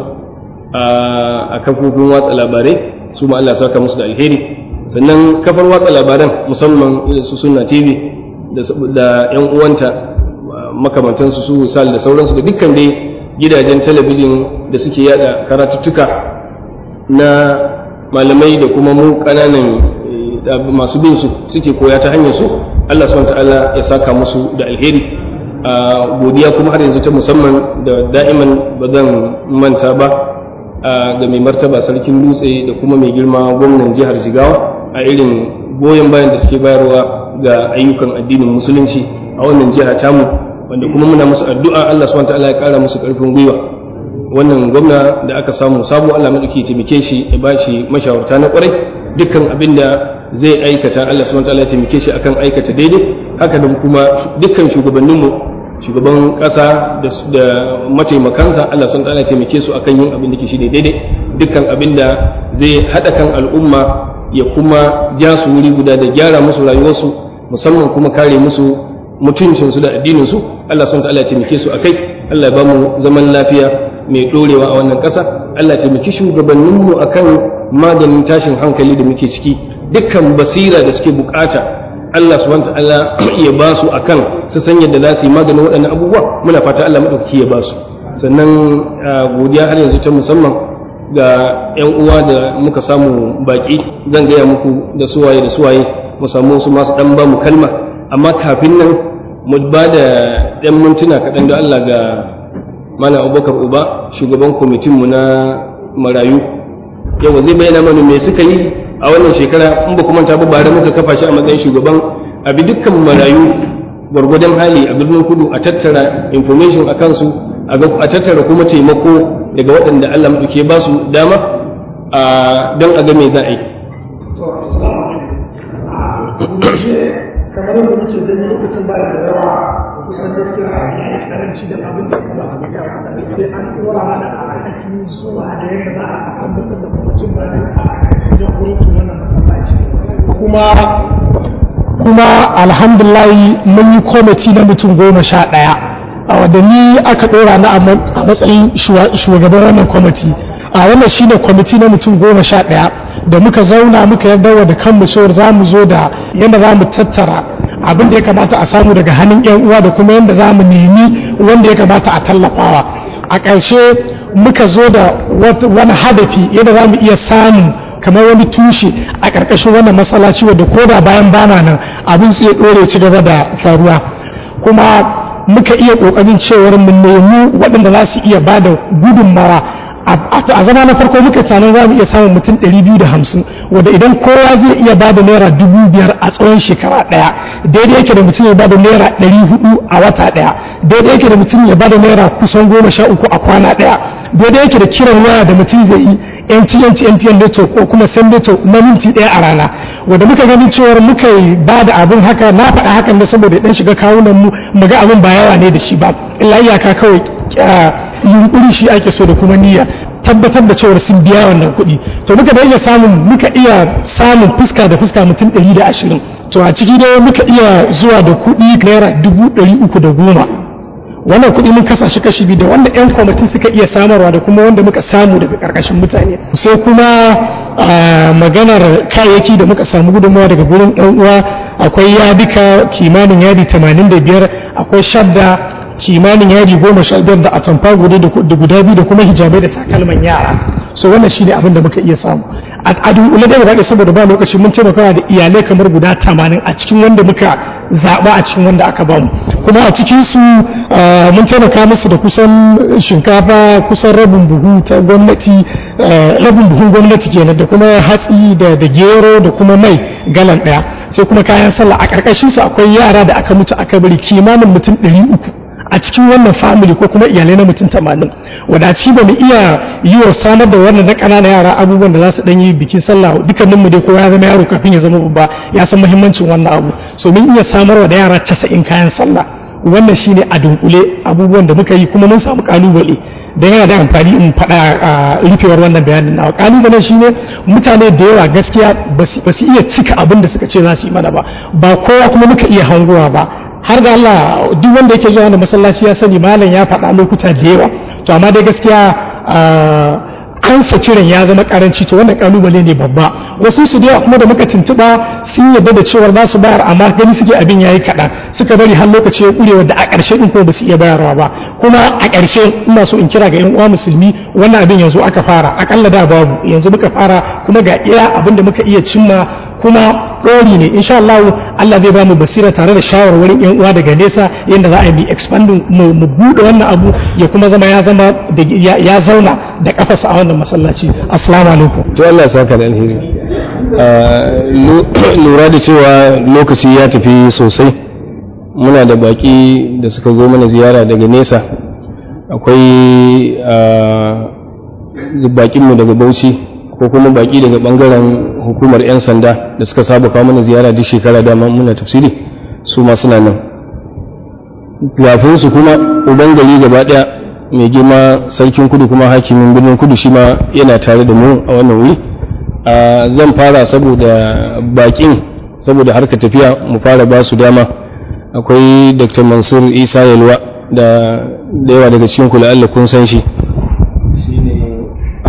a kafofin watsa labarai, su ma Allah saka musu da alheri. Sannan kafar watsa labaran musamman irin su Sunna T V da yan uwanta makamantansu su Sal da sauransu, da dukkan dai gidajen talabijin da suke yada karatuttuka na malamai da kuma mu kananan masu bin su suke koya ta hanyar su. Allah subhanahu ta'ala ya saka musu da alheri. Godiya kuma har yanzu ta musamman da da'iman ba zan manta ba ga mai martaba sarkin dutse da kuma mai girma gwamnan jihar Jigawa a irin goyon bayan da suke bayarwa ga ayyukan addinin musulunci a wannan jiha tamu, wanda kuma muna musu addu'a Allah subhanahu ta'ala ya kara musu karfin gwiwa. Wannan gwamna da aka samu sabo, Allah madauki ya taimake shi ya bashi mashawarta na kwarai. Dukkan abin da zai aikata Allah subhanahu ta'ala ya taimake shi akan aikata daidai. Haka da kuma dukkan shugabanninmu, shugaban kasa da mataimakansa, Allah subhanahu ta'ala ya taimake su akan yin abin da ke shi daidai. Dukkan abin da zai hada kan al'umma ya kuma ja su wuri guda da gyara musu rayuwarsu, musamman kuma kare musu mutuncinsu da addininsu, Allah subhanahu ta'ala ya taimake su akai. Allah ya ba mu zaman lafiya mai dorewa a wannan ƙasa. Allah ya taimaki shugabanninmu akan maganin tashin hankali da muke ciki. Dukkan basira da suke bukata Allah subhanahu ta'ala ya ba su akan su san yadda za su yi maganin waɗannan abubuwa. Muna fata Allah madaukaki ya ba su. Sannan godiya har yanzu ta musamman ga yan uwa da muka samu baki. Zan gaya muku da suwaye da suwaye mu samu su masu dan ba mu kalma, amma kafin nan mu ba da ɗan mintuna kaɗan da Allah ga Malam Abubakar Uba, shugaban kwamitinmu na marayu. Yau zai bayyana mana me suka yi a wannan shekara. In ba kuma ta ba bare muka kafa shi a matsayin shugaban abi dukkan marayu gwargwadon hali a birnin Kudu, a tattara information a kansu, a tattara kuma taimako daga waɗanda Allah maɗauke ba su dama don a ga me za a yi. Kamar yadda muke gani lokacin baya da yawa, kusan gaskiya a yayin karanci da abin da kuma su gaya sai an dora mana a alhakin zuwa da yadda za a tabbatar da kwamacin bayan a alhakin jagorancin wannan masallaci. Kuma kuma alhamdulillahi mun yi kwamiti na mutum goma sha ɗaya a wadda ni aka dora na a matsayin shugaban wannan kwamiti. A wannan shine kwamiti na mutum goma sha ɗaya da muka zauna muka yarda da kanmu cewar za mu zo da yadda za mu tattara abin da ya kamata a samu daga hannun yan uwa da kuma yadda za mu nemi wanda ya kamata a tallafawa. A ƙarshe muka zo da wani hadafi yadda za mu iya samun kamar wani tushe a ƙarƙashin wannan masallaci wadda ko da bayan bana nan abin sai ɗore ci gaba da faruwa. Kuma muka iya ƙoƙarin cewar mu nemi waɗanda za su iya ba da gudunmawa a zama na farko muka tsanan za mu iya samun mutum ɗari biyu da hamsin wanda idan kowa zai iya ba da naira dubu biyar a tsawon shekara ɗaya daidai yake da mutum ya ba da naira ɗari hudu a wata ɗaya daidai yake da mutum ya ba da naira kusan goma sha uku a kwana ɗaya daidai yake da kiran waya da mutum zai yi mtn mtn network ko kuma send network na minti ɗaya a rana wanda muka gani cewar muka yi ba da abin haka na faɗa hakan da saboda ɗan shiga kawunan mu mu ga abin ba yawa ne da shi ba illa iyaka kawai yunkuri shi ake so da kuma niyya tabbatar da cewar sun biya wannan kuɗi to muka da iya samun muka iya samun fuska da fuska mutum ɗari da ashirin to a ciki dai muka iya zuwa da kuɗi naira dubu ɗari uku da goma wannan kuɗi mun kasa shi kashi biyu da wanda 'yan kwamitin suka iya samarwa da kuma wanda muka samu daga ƙarƙashin mutane sai kuma maganar kayayyaki da muka samu gudunmawa daga gurin 'yan uwa akwai yadika kimanin yadi tamanin da biyar akwai shadda kimanin yadi goma sha biyar da atamfa guda guda biyu da kuma hijabai da takalman yara so wannan shi ne abin da muka iya samu a dunkule da gaba saboda ba lokaci mun taimaka da iyalai kamar guda tamanin a cikin wanda muka zaɓa a cikin wanda aka bamu kuma a cikin su mun taimaka musu da kusan shinkafa kusan rabin buhu ta gwamnati rabin buhun gwamnati kenan da kuma hatsi da gero da kuma mai galan ɗaya sai kuma kayan sallah a ƙarƙashin su akwai yara da aka mutu aka bari kimanin mutum ɗari uku a cikin wannan family ko kuma iyalai na mutum tamanin wadaci ba mu iya yi wa samar da wannan na ƙananan yara abubuwan da za su ɗan yi bikin sallah dukkanin mu dai kowa ya zama yaro kafin ya zama babba ya san muhimmancin wannan abu so mun iya samarwa da yara casa'in kayan sallah wannan shine a dunkule abubuwan da muka yi kuma mun samu kalubale da yana da amfani in faɗa a rufewar wannan bayanin nawa kalubalen shine mutane da yawa gaskiya ba su iya cika abin da suka ce za su yi mana ba ba kowa kuma muka iya hangowa ba har da Allah duk wanda yake zuwa da masallaci ya sani malam ya faɗa lokuta da yawa to amma dai gaskiya ansa kiran ya zama karanci to wannan kalubale ne babba wasu su da yawa kuma da muka tuntuba sun yarda da cewa za su bayar amma gani suke abin yayi kaɗan suka bari har lokaci ya ƙure wanda a ƙarshe din kuma ba su iya bayarwa ba kuma a ƙarshe ina so in kira ga 'yan uwa musulmi wannan abin yanzu aka fara akalla da babu yanzu muka fara kuma ga iya abin da muka iya cimma kuma ɗori ne insha Allah Allah zai ba mu basira tare da shawarwarin yan uwa daga nesa yadda za a yi expanding mu buɗe wannan abu ya kuma zama ya zama ya zauna da kafarsa a wannan masallaci assalamu alaikum to Allah ya saka da alheri lura da cewa lokaci ya tafi sosai muna da baki da suka zo mana ziyara daga nesa akwai bakinmu daga Bauchi ko kuma baki daga bangaren hukumar 'yan sanda da suka saba kawo mana ziyara duk shekara dama muna tafsiri su ma suna nan kafin su kuma uban gari gaba daya mai girma sarkin kudu kuma hakimin birnin kudu shi ma yana tare da mu a wannan wuri zan fara saboda bakin saboda harka tafiya mu fara ba su dama akwai dr mansur isa yalwa da yawa daga cikin kula Allah kun san shi shine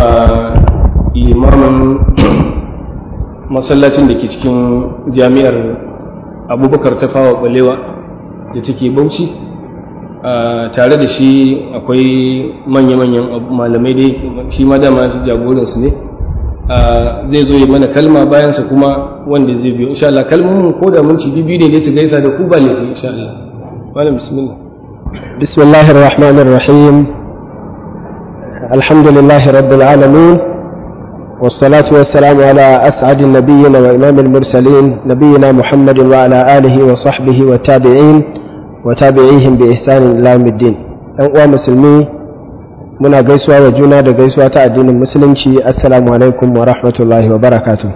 imamin masallacin da ke cikin jami'ar abubakar ta fawa balewa da take bauchi tare da shi akwai manya-manyan malamai dai shi ma dama shi jagoransu ne zai zo yi mana kalma bayansa kuma wanda zai biyo insha Allah kalmomin ko da minti biyu ne su gaisa da ku ba laifi insha Allah malam bismillah bismillahir rahmanir rahim alhamdulillahi rabbil alamin والصلاة والسلام على أسعد النبيين وإمام المرسلين نبينا محمد وعلى آله وصحبه والتابعين وتابعيهم بإحسان إلى يوم الدين أيها المسلمين muna gaisuwa wa juna da gaisuwa ta addinin musulunci assalamu alaikum wa rahmatullahi wa barakatuh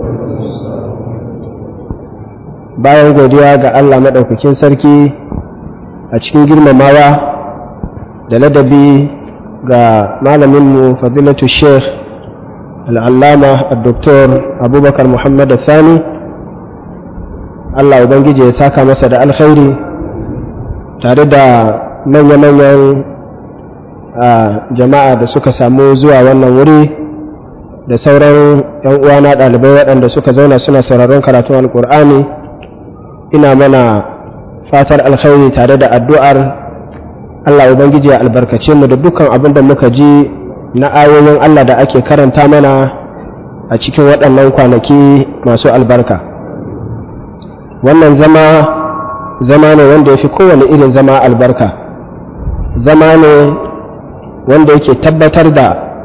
bayan godiya ga Allah madaukakin sarki a cikin girmamawa da ladabi ga malaminmu fadilatu sheikh al'allama al-doktor abubakar muhammad sani Allah ubangiji ya saka masa da alkhairi tare da manya-manyan jama'a da suka samu zuwa wannan wuri da sauran yan uwana ɗalibai waɗanda suka zauna suna sauraron karatun alkur'ani ina mana fatar alkhairi tare da addu'ar Allah ubangiji ya albarkace mu da dukkan abin da muka ji na ayoyin Allah da ake karanta mana a cikin waɗannan kwanaki masu albarka wannan zama zama ne wanda ya fi kowane irin zama albarka zama ne wanda yake tabbatar da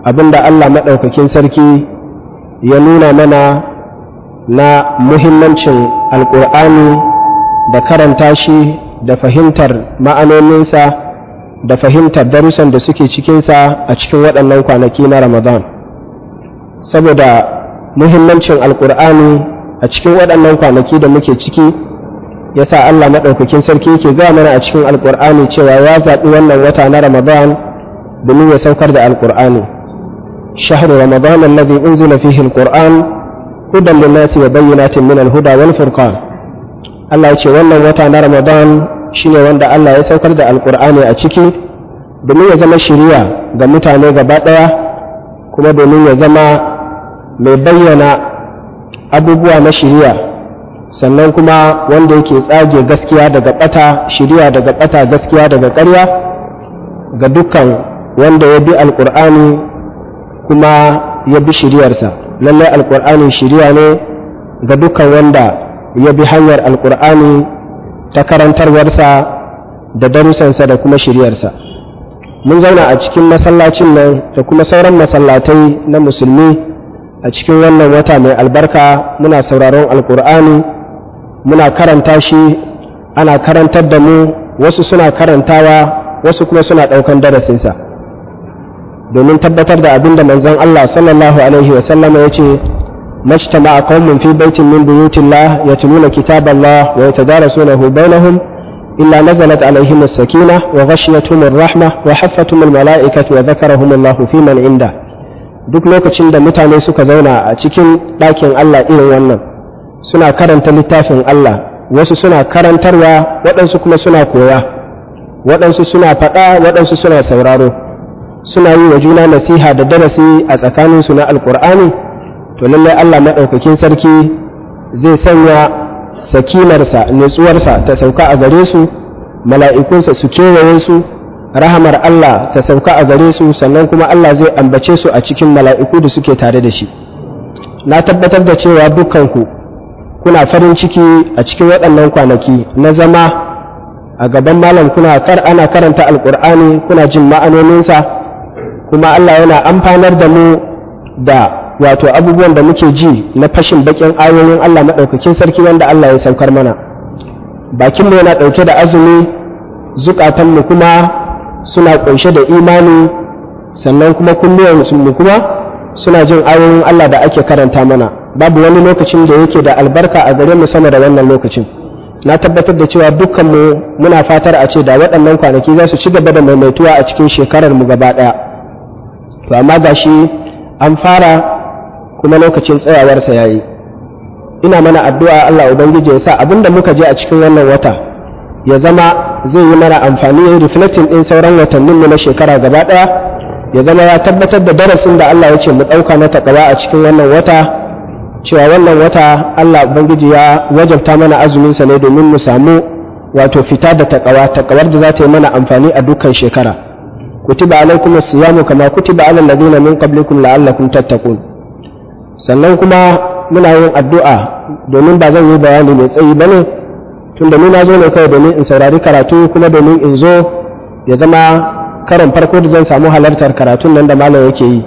abinda Allah maɗaukakin sarki ya nuna mana na muhimmancin alƙur'ani da karanta shi da fahimtar ma'anoninsa da fahimtar darussan da suke cikinsa a cikin waɗannan kwanaki na Ramadan. Saboda muhimmancin alƙur'ani a cikin waɗannan kwanaki da muke ciki yasa Allah maɗaukakin sarki yake gaya mana a cikin alƙur'ani cewa ya zaɓi wannan wata na Ramadan domin ya saukar da alƙur'ani. Shahru Ramadan alladhi unzila fihi alqur'an hudan lin-nasi wa bayyinatin min al-huda wal furqan. Allah ya ce wannan wata na Ramadan shine wanda Allah ya saukar da alƙur'ani a ciki domin ya zama shiriya ga mutane gaba ɗaya, kuma domin ya zama mai bayyana abubuwa na shiriya, sannan kuma wanda yake tsage gaskiya daga ɓata, shiriya daga ɓata, gaskiya daga ƙarya ga dukkan wanda ya bi alƙur'ani kuma ya bi shiriyarsa. Lallai alƙur'ani shiriya ne ga dukkan wanda ya bi hanyar alƙur'ani ta karantarwarsa da darussansa da kuma shiriyarsa. Mun zauna a cikin masallacin nan da kuma sauran masallatai na musulmi a cikin wannan wata mai albarka, muna sauraron alƙur'ani, muna karanta shi, ana karantar da mu, wasu suna karantawa, wasu kuma suna ɗaukan darasinsa, domin tabbatar da abin da manzon Allah sallallahu alaihi wa sallama ya ce majtama'a qaumun fi baitin min buyutillah yatluna kitaballah wa yatadarasunahu bainahum illa nazalat alaihim as-sakinah wa ghashiyatuhum ar-rahmah wa haffathum al-mala'ikatu wa dhakarahum Allahu fi man inda. Duk lokacin da mutane suka zauna a cikin ɗakin Allah irin wannan, suna karanta littafin Allah, wasu suna karantarwa, waɗansu kuma suna koya, waɗansu suna faɗa, waɗansu suna sauraro, suna yi wa juna nasiha da darasi a tsakaninsu na alƙur'ani. To lallai Allah maɗaukakin sarki zai sanya sakinarsa, nutsuwarsa ta sauka a gare su, mala'ikunsa su kewaye su, rahamar Allah ta sauka a gare su, sannan kuma Allah zai ambace su a cikin mala'iku da suke tare da shi. Na tabbatar da cewa dukkanku kuna farin ciki a cikin waɗannan kwanaki na zama a gaban malam, kuna kar ana karanta alƙur'ani, kuna jin ma'anoninsa, kuma Allah yana amfanar da mu da wato abubuwan da muke ji na fashin bakin ayoyin Allah maɗaukakin sarki wanda Allah ya saukar mana. Bakinmu yana ɗauke da azumi, zukatanmu kuma suna ƙunshe da imani, sannan kuma kunnuwanmu kuma suna jin ayoyin Allah da ake karanta mana. Babu wani lokacin da yake da albarka a gare mu sama da wannan lokacin. Na tabbatar da cewa dukkanmu muna fatar a ce da waɗannan kwanaki za su ci gaba da maimaituwa a cikin shekarar mu gaba ɗaya. To amma gashi an fara kuma lokacin tsayawarsa ya yi. Ina mana addu'a Allah Ubangiji ya sa abinda muka je a cikin wannan wata ya zama zai yi mana amfani, ya yi reflecting ɗin sauran watanninmu na shekara gaba ɗaya, ya zama ya tabbatar da darasin da Allah ya ce mu ɗauka na taƙawa a cikin wannan wata, cewa wannan wata Allah Ubangiji ya wajabta mana azuminsa ne domin mu samu wato fita da taƙawa, taƙawar da za ta yi mana amfani a dukkan shekara. Kutiba alaikum as-siyamu kama kutiba alal ladina min qablikum la'allakum tattaqun. Sannan kuma muna yin addu'a, domin ba zan yi bayani mai tsayi ba ne, tun da na zo ne kawai domin in saurari karatu, kuma domin in zo ya zama karon farko da zan samu halartar karatun nan da malam yake yi.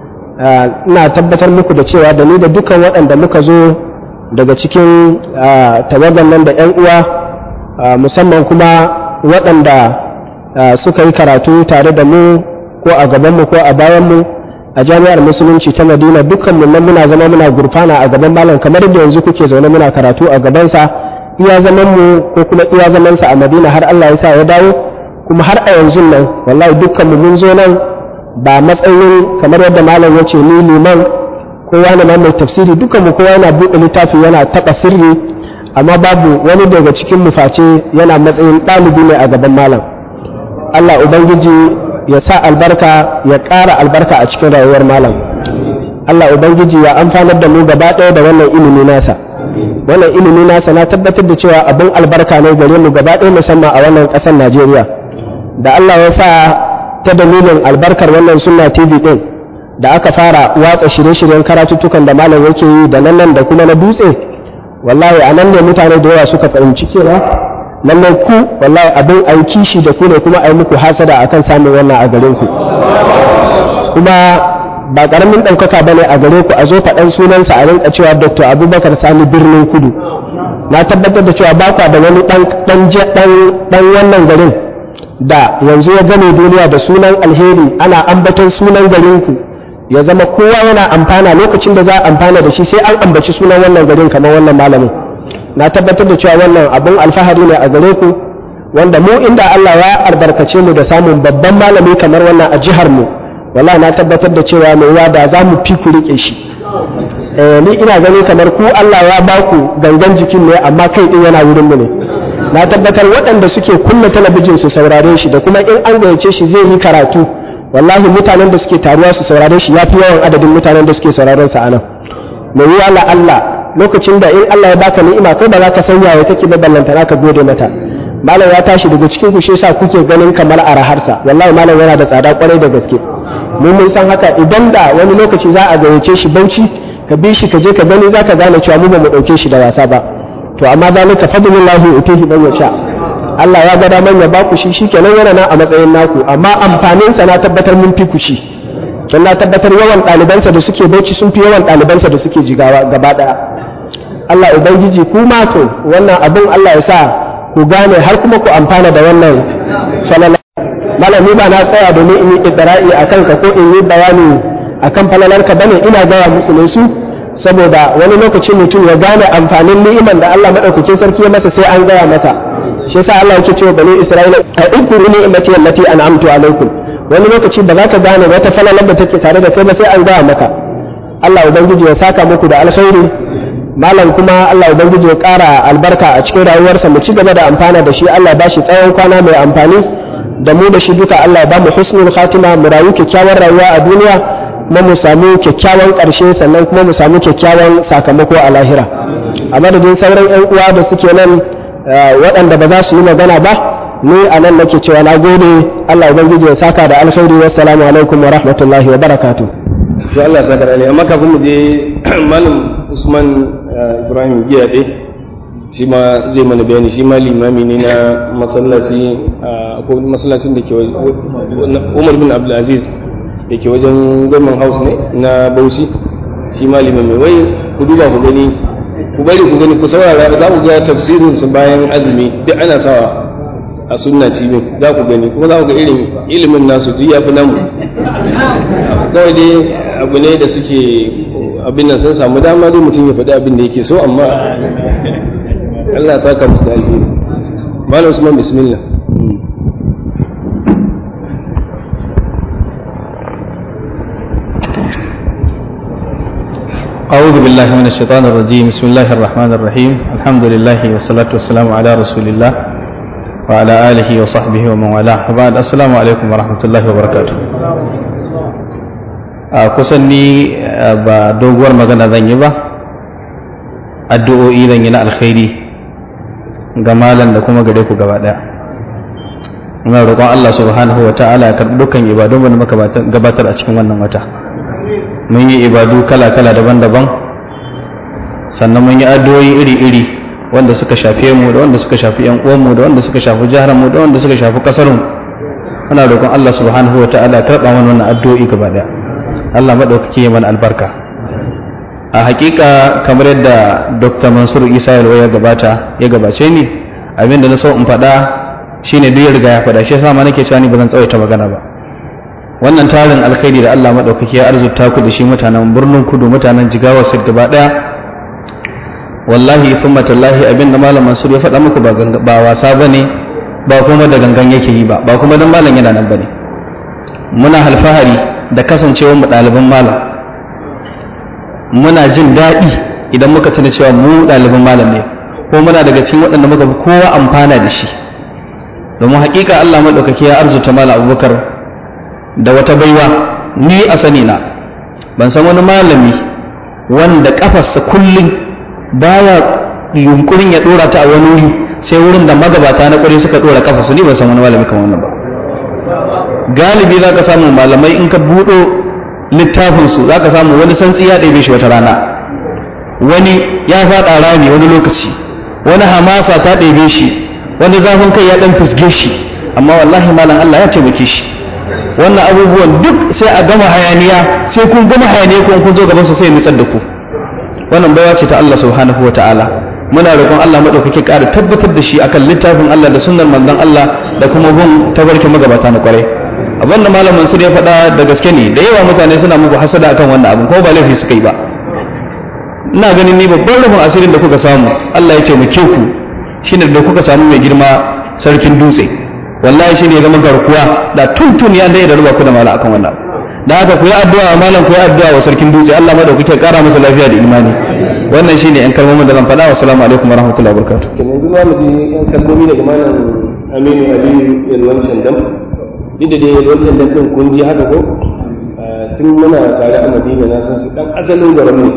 Ina tabbatar muku da cewa da ni da dukkan waɗanda muka zo daga cikin tawagan nan da ‘yan uwa, musamman kuma waɗanda suka yi karatu tare da mu ko a gabanmu ko a bayanmu a jami'ar musulunci ta Madina, dukkan mu nan muna zama muna gurfana a gaban malam kamar da yanzu kuke zaune muna karatu a gabansa, iya zaman mu ko kuma iya zaman sa a Madina har Allah ya sa ya dawo, kuma har a yanzu nan wallahi dukkan mu mun zo nan ba matsayin kamar yadda malam ya ce ni liman ko wani ma mai tafsiri, dukkan mu kowa yana buɗe littafi yana taɓa sirri, amma babu wani daga cikin mu face yana matsayin ɗalibi ne a gaban malam. Allah Ubangiji ya sa albarka, ya ƙara albarka a cikin rayuwar malam. Allah Ubangiji ya amfanar da mu gaba ɗaya da wannan ilimi nasa. Wannan ilimi nasa na tabbatar da cewa abin albarka ne gare mu gaba ɗaya, musamman a wannan ƙasar Najeriya. Da Allah ya sa ta dalilin albarkar wannan Sunna T V ɗin da aka fara watsa shirye-shiryen karatuttukan da malam yake yi da nan nan da kuma na dutse, wallahi a nan ne mutane da yawa suka fahimci cewa lallai ku wallahi abin a yi kishi da ku ne, kuma a yi muku hasada akan samun wannan a garin ku. Kuma ba ƙaramin ɗaukaka ba ne a gare ku a zo faɗan sunansa a rinka cewa Dr. Abubakar Sani Birnin Kudu. Na tabbatar da cewa ba kwa da wani ɗan wannan garin da yanzu ya gane duniya da sunan alheri ana ambaton sunan garinku ya zama kowa yana amfana lokacin da za a amfana da shi sai an ambaci sunan wannan garin kamar wannan malamin. Na tabbatar da cewa wannan abun alfahari ne a gare ku, wanda mu inda Allah ya albarkace mu da samun babban malami kamar wannan a jihar mu, wallahi na tabbatar da cewa mai yawa da za mu fi ku rike shi. Ni ina gani kamar ku Allah ya ba ku gangan jikin ne amma kai din yana wurin mu ne. Na tabbatar waɗanda suke kunna talabijin su saurare shi da kuma in an gayyace shi zai yi karatu, wallahi mutanen da suke taruwa su saurare shi yafi yawan adadin mutanen da suke sauraron sa anan. Mai yi Allah Allah lokacin da in Allah ya baka ni'ima kai ba za ka san yaya take ba ballanta ka gode mata. Malam ya tashi daga cikin ku shi yasa kuke ganin kamar araharsa, wallahi malam yana da tsada kwarai da gaske. Mun mun san haka idan da wani lokaci za a gayyace shi Bauchi ka bi shi ka je ka gani za ka gane cewa mu ba mu dauke shi da wasa ba. To amma zalika fadlullahi utihi man yasha. Allah ya ga daman ya baku shi shikenan yana nan a matsayin naku, amma amfanin sa na tabbatar mun fi ku shi. Dan na tabbatar yawan ɗalibansa da suke Bauchi sun fi yawan ɗalibansa da suke Jigawa gaba daya. Allah ubangiji ku ma to wannan abun Allah ya sa ku gane har kuma ku amfana da wannan falala. Malami ba na tsaya domin in yi idra'i akan ka ko in yi bayani akan falalarka bane, ina gaya musu ne su saboda wani lokacin mutum ya gane amfanin ni'iman da Allah madaukakin sarki ya masa sai an gaya masa. Shi yasa Allah yake cewa bani Isra'ila a ikuru ni'mati allati an'amtu alaikum. Wani lokaci ba za ka gane wata falalar da take tare da kai ba sai an gaya maka. Allah ubangiji ya saka muku da alkhairi. Malam kuma Allah ubangiji ya ƙara albarka a cikin rayuwarsa, mu ci gaba da amfana da shi. Allah ba shi tsawon kwana mai amfani da mu da shi duka. Allah ya ba mu husnul khatima, mu rayu kyakkyawar rayuwa a duniya kuma mu samu kyakkyawan ƙarshe, sannan kuma mu samu kyakkyawan sakamako a lahira. A madadin sauran ƴan uwa da suke nan waɗanda ba za su yi magana ba, ni a nan nake cewa na gode. Allah ubangiji ya saka da alkhairi. Wassalamu alaikum wa rahmatullahi wa barakatuh. to Allah ya saka da amma kafin mu je malam Usman Ibrahim Giyaɗe shi ma zai mana bayani. Shi ma limami ne na masallaci ko masallacin da ke Umar bin Abdul Aziz da ke wajen Government House ne na Bauchi. Shi ma limami, wai ku duba ku gani, ku bari ku gani, ku saurara, za ku ga tafsirin su bayan azumi duk ana sawa a sunna T V, za ku gani kuma za ku ga irin ilimin nasu duk ya fi namu. Kawai dai abu ne da suke abin nan sun samu dama dai mutum ya faɗi abin da yake so, amma Allah ya saka musu da alheri. Malam Usman bismillah. أعوذ بالله من الشيطان الرجيم. بسم الله الرحمن الرحيم. الحمد لله والصلاة والسلام على رسول الله وعلى آله وصحبه ومن والاه. وبعد السلام عليكم ورحمة الله وبركاته. kusan ni ba doguwar magana zan yi ba, addu'o'i zan yi na alkhairi ga malam da kuma gare ku gaba daya. Muna roƙon Allah subhanahu wa ta'ala ya karɓi dukkan ibadun da muka gabatar a cikin wannan wata. Mun yi ibadu kala-kala daban-daban, sannan mun yi addu'o'i iri-iri wanda suka shafe mu da wanda suka shafi yan uwanmu da wanda suka shafi jihar mu da wanda suka shafi kasar mu. Muna roƙon Allah subhanahu wa ta'ala ya karɓa mana wannan addu'o'i gaba daya. Allah madaukake mana albarka. A hakika kamar yadda Dokta Mansur Isa Yalwa ya gabata ya gabace ni, abinda na so in faɗa shine duk ya riga ya faɗa, shi yasa ma nake cewa ni ba zan tsawaita magana ba. Wannan tarin alkhairi da Allah madaukake ya arzuta ku da shi mutanen Birnin Kudu, mutanen Jigawa sai gaba daya, wallahi thumma tallahi abinda Malam Mansur ya faɗa muku ba ba wasa bane, ba kuma da gangan yake yi ba, ba kuma dan malam yana nan bane. Muna alfahari da kasancewar mu ɗaliban malam, muna jin daɗi idan muka tuna cewa mu ɗaliban malam ne, ko muna daga cikin waɗanda muka fi kowa amfana da shi. Domin haƙiƙa Allah maɗaukaki ya arzuta malam Abubakar da wata baiwa. Ni a sani na ban san wani malami wanda kafarsa kullum baya yunkurin ya ɗora ta a wani wuri sai wurin da magabata na ƙwarai suka ɗora kafarsu. Ni ban san wani malami kamar wannan ba. Galibi za ka samu malamai in ka buɗo littafinsu za ka samu wani santsi ya ɗebe shi wata rana, wani ya faɗa rami wani lokaci, wani hamasa ta ɗebe shi, wani zafin kai ya ɗan fusge shi, amma wallahi malam Allah ya taimake shi. wannan abubuwan duk sai a gama hayaniya, sai kun gama hayaniya kun kun zo gaban su sai nutsar da ku. Wannan baiwa ce ta Allah subhanahu wataala. Muna roƙon Allah madaukake ƙara tabbatar da shi akan littafin Allah da sunnar manzon Allah da kuma bin tabarkin magabata na kwarai. Abin da malamin su ya faɗa da gaske ne, da yawa mutane suna muku hasada akan wannan abin ko ba laifi suka yi ba. Ina ganin ni babban rufin asirin da kuka samu, Allah ya ce mu ku shine da kuka samu mai girma sarkin dutse. Wallahi shine ya zama garkuwa da tuntun ya dai da ruba ku da mala akan wannan. Da haka ku yi addu'a malam, ku yi addu'a wa sarkin dutse, Allah madaukake ƙara masa lafiya da imani. Wannan shine yan kalmomin da zan faɗa. Assalamu alaikum warahmatullahi wabarakatuh. Yanzu za mu ji yan kalmomi daga malam Aminu Aliyu Yalwan Shandam. Duk da dai Yalwan Shandam din kun ji haka ko tun muna tare a Madina na san su dan asalin garin ne.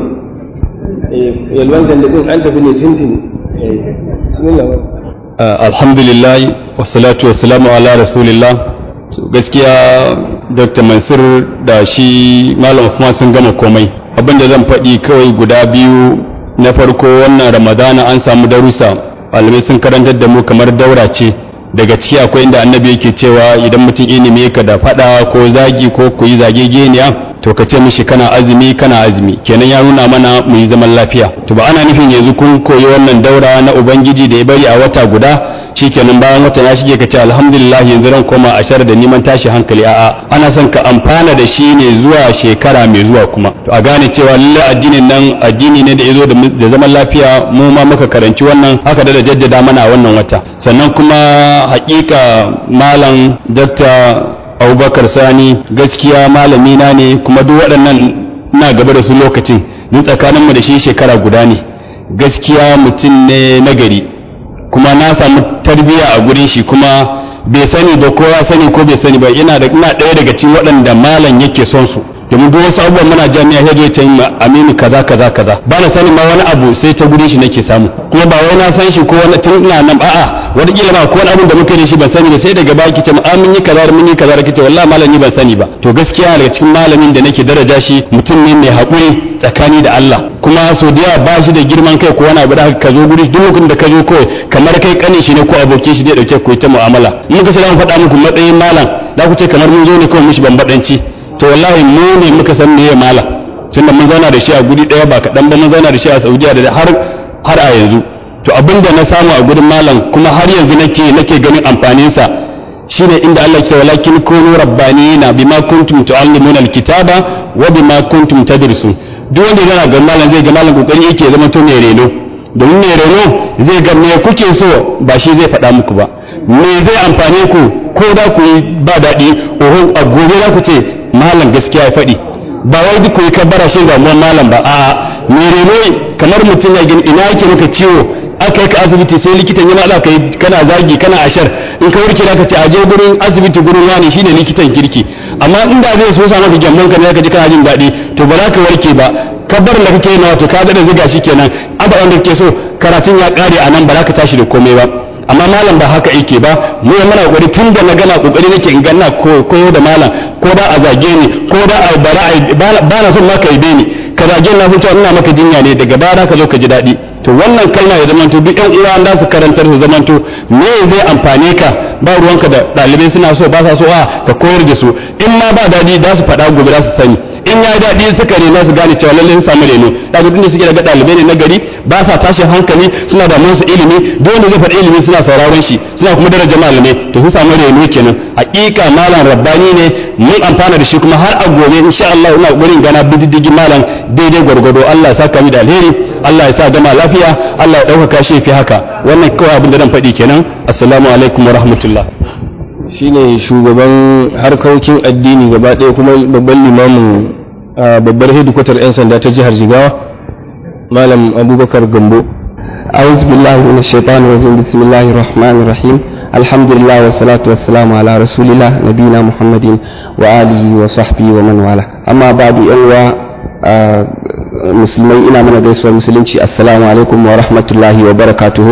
Eh Yalwan Shandam din an tafi ne tintin. Eh bismillah. Alhamdulillah wassalatu wassalamu ala rasulillah. Gaskiya Dr. Mansur da shi Malam Usman sun gama komai. Abin da zan faɗi kawai guda biyu. Na farko, wannan Ramadana an samu darussa, malamai sun karantar da mu kamar daura ce. Daga ciki akwai inda annabi yake cewa idan mutum ilimi ka da faɗa ko zagi ko ku yi zagegeniya, to ka ce mishi kana azumi kana azumi, kenan ya nuna mana mu yi zaman lafiya. To ba ana nufin yanzu kun koyi wannan daura na ubangiji da ya bari a wata guda shikenan bayan wata ya shige ka ce alhamdulillah yanzu ran koma ashar da neman tashi hankali. A'a, ana son ka amfana da shi ne zuwa shekara mai zuwa kuma. To a gane cewa lalle addinin nan addini ne da yazo da zaman lafiya, mu ma muka karanci wannan haka da jaddada mana a wannan wata. Sannan kuma hakika malam Dr. Abubakar Sani gaskiya malami na ne, kuma duk waɗannan ina gaba da su lokacin, duk tsakaninmu da shi shekara guda ne. Gaskiya mutum ne nagari, kuma na samu tarbiyya a gurin shi, kuma bai sani ba ko ya sani ko bai sani ba, ina da ina ɗaya daga cikin waɗanda malam yake son su. Domin duk wasu abubuwan muna jami'a ya zo ta yi Aminu kaza kaza kaza, ba na sani ma wani abu sai ta gurin shi nake samu, kuma ba wai na san shi ko wani tun ina nan a'a wata kila ma ko wani abin da muka yi da shi ban sani ba, sai daga baya kice mu amin yi kaza mun yi kaza da kice wallahi malam ni ban sani ba. To gaskiya daga cikin malamin da nake daraja shi mutum ne mai haƙuri tsakani da Allah, kuma so da yawa ba shi da girman kai ko wani abu da ka zo guri duk lokacin da ka zo kawai kamar kai kanin shi ne ko abokin shi zai dauke ku ta mu'amala. In muka sai mu faɗa muku matsayin malam za ku ce kamar mun zo ne kawai mishi bambadanci. To wallahi mu ne muka san meye malam, tunda mun zauna da shi a guri ɗaya ba kaɗan ba, mun zauna da shi a Saudiya da har har a yanzu. To abin da na samu a gurin malam kuma har yanzu nake nake ganin amfanin sa shine inda Allah ke walakin kunu rabbanina bima kuntum tu'allimuna alkitaba wa bima kuntum tadrusun. Duk wanda yana ga malam zai ga malam kokari yake zama to mai reno, domin mai reno zai ga me kuke so ba shi zai faɗa muku ba, me zai amfane ku ko da ku yi ba daɗi oho a gobe za ku ce malam gaskiya ya faɗi, ba wai duk ku yi kabbara shi ga malam ba. A'a, mai reno kamar mutum ya gani ina yake maka ciwo aka yi ka asibiti sai likitan yana da kai kana zagi kana ashar, in ka warke zaka ce a je gurin asibiti gurin wani shine likitan kirki. Amma inda zai so sa maka gyamman ka ne ka ji kana jin daɗi, to ba za ka warke ba. Kabbar da kake yi na wato ka daɗa ziga shi kenan, ababen da kake so karatun ya ƙare a nan ba za ka tashi da komai ba. Amma malam ba haka yake ba, mu muna kokari tun da na gana kokari nake in ganna koyo da malam, ko da a zage ni ko da a bara ba na son maka ibe ni ka zage na sun ce ina maka jinya ne, daga bara ka zo ka ji daɗi. To wannan kalma ya zamanto duk ƴan uwa da su karantar su zamanto me zai amfane ka, ba ruwanka da ɗalibai suna so ba sa so a ka koyar da su, in ma ba daɗi da su faɗa gobe za su sani, in ya daɗi suka rena su gane cewa lallai sun samu reno. Daga tunda suke daga ɗalibai ne na gari ba sa tashin hankali, suna da musu ilimi, duk wanda zai faɗi ilimi suna sauraron shi, suna kuma daraja malamai, to sun samu reno kenan. Hakika malam rabbani ne, mun amfana da shi kuma har a gobe insha Allah ina gurin gana bididdigin malam daidai gwargwado. Allah ya saka mi da alheri, Allah ya sa gama lafiya, Allah ya ɗaukaka shi fi haka. Wannan kawai abin da zan faɗi kenan. Assalamu alaikum wa rahmatullah. Shine shugaban harkokin addini gaba ɗaya kuma babban limamin babbar hedikwatar 'yan sanda ta jihar Jigawa, Malam Abubakar Gambo. أعوذ بالله من الشيطان الرجيم بسم الله الرحمن الرحيم الحمد لله والصلاة والسلام على رسول الله نبينا محمد وآله وصحبه ومن والاه أما بعد أيها مسلمين إنا من gaisuwar musulunci assalamu alaikum wa rahmatullahi wa barakatuhu.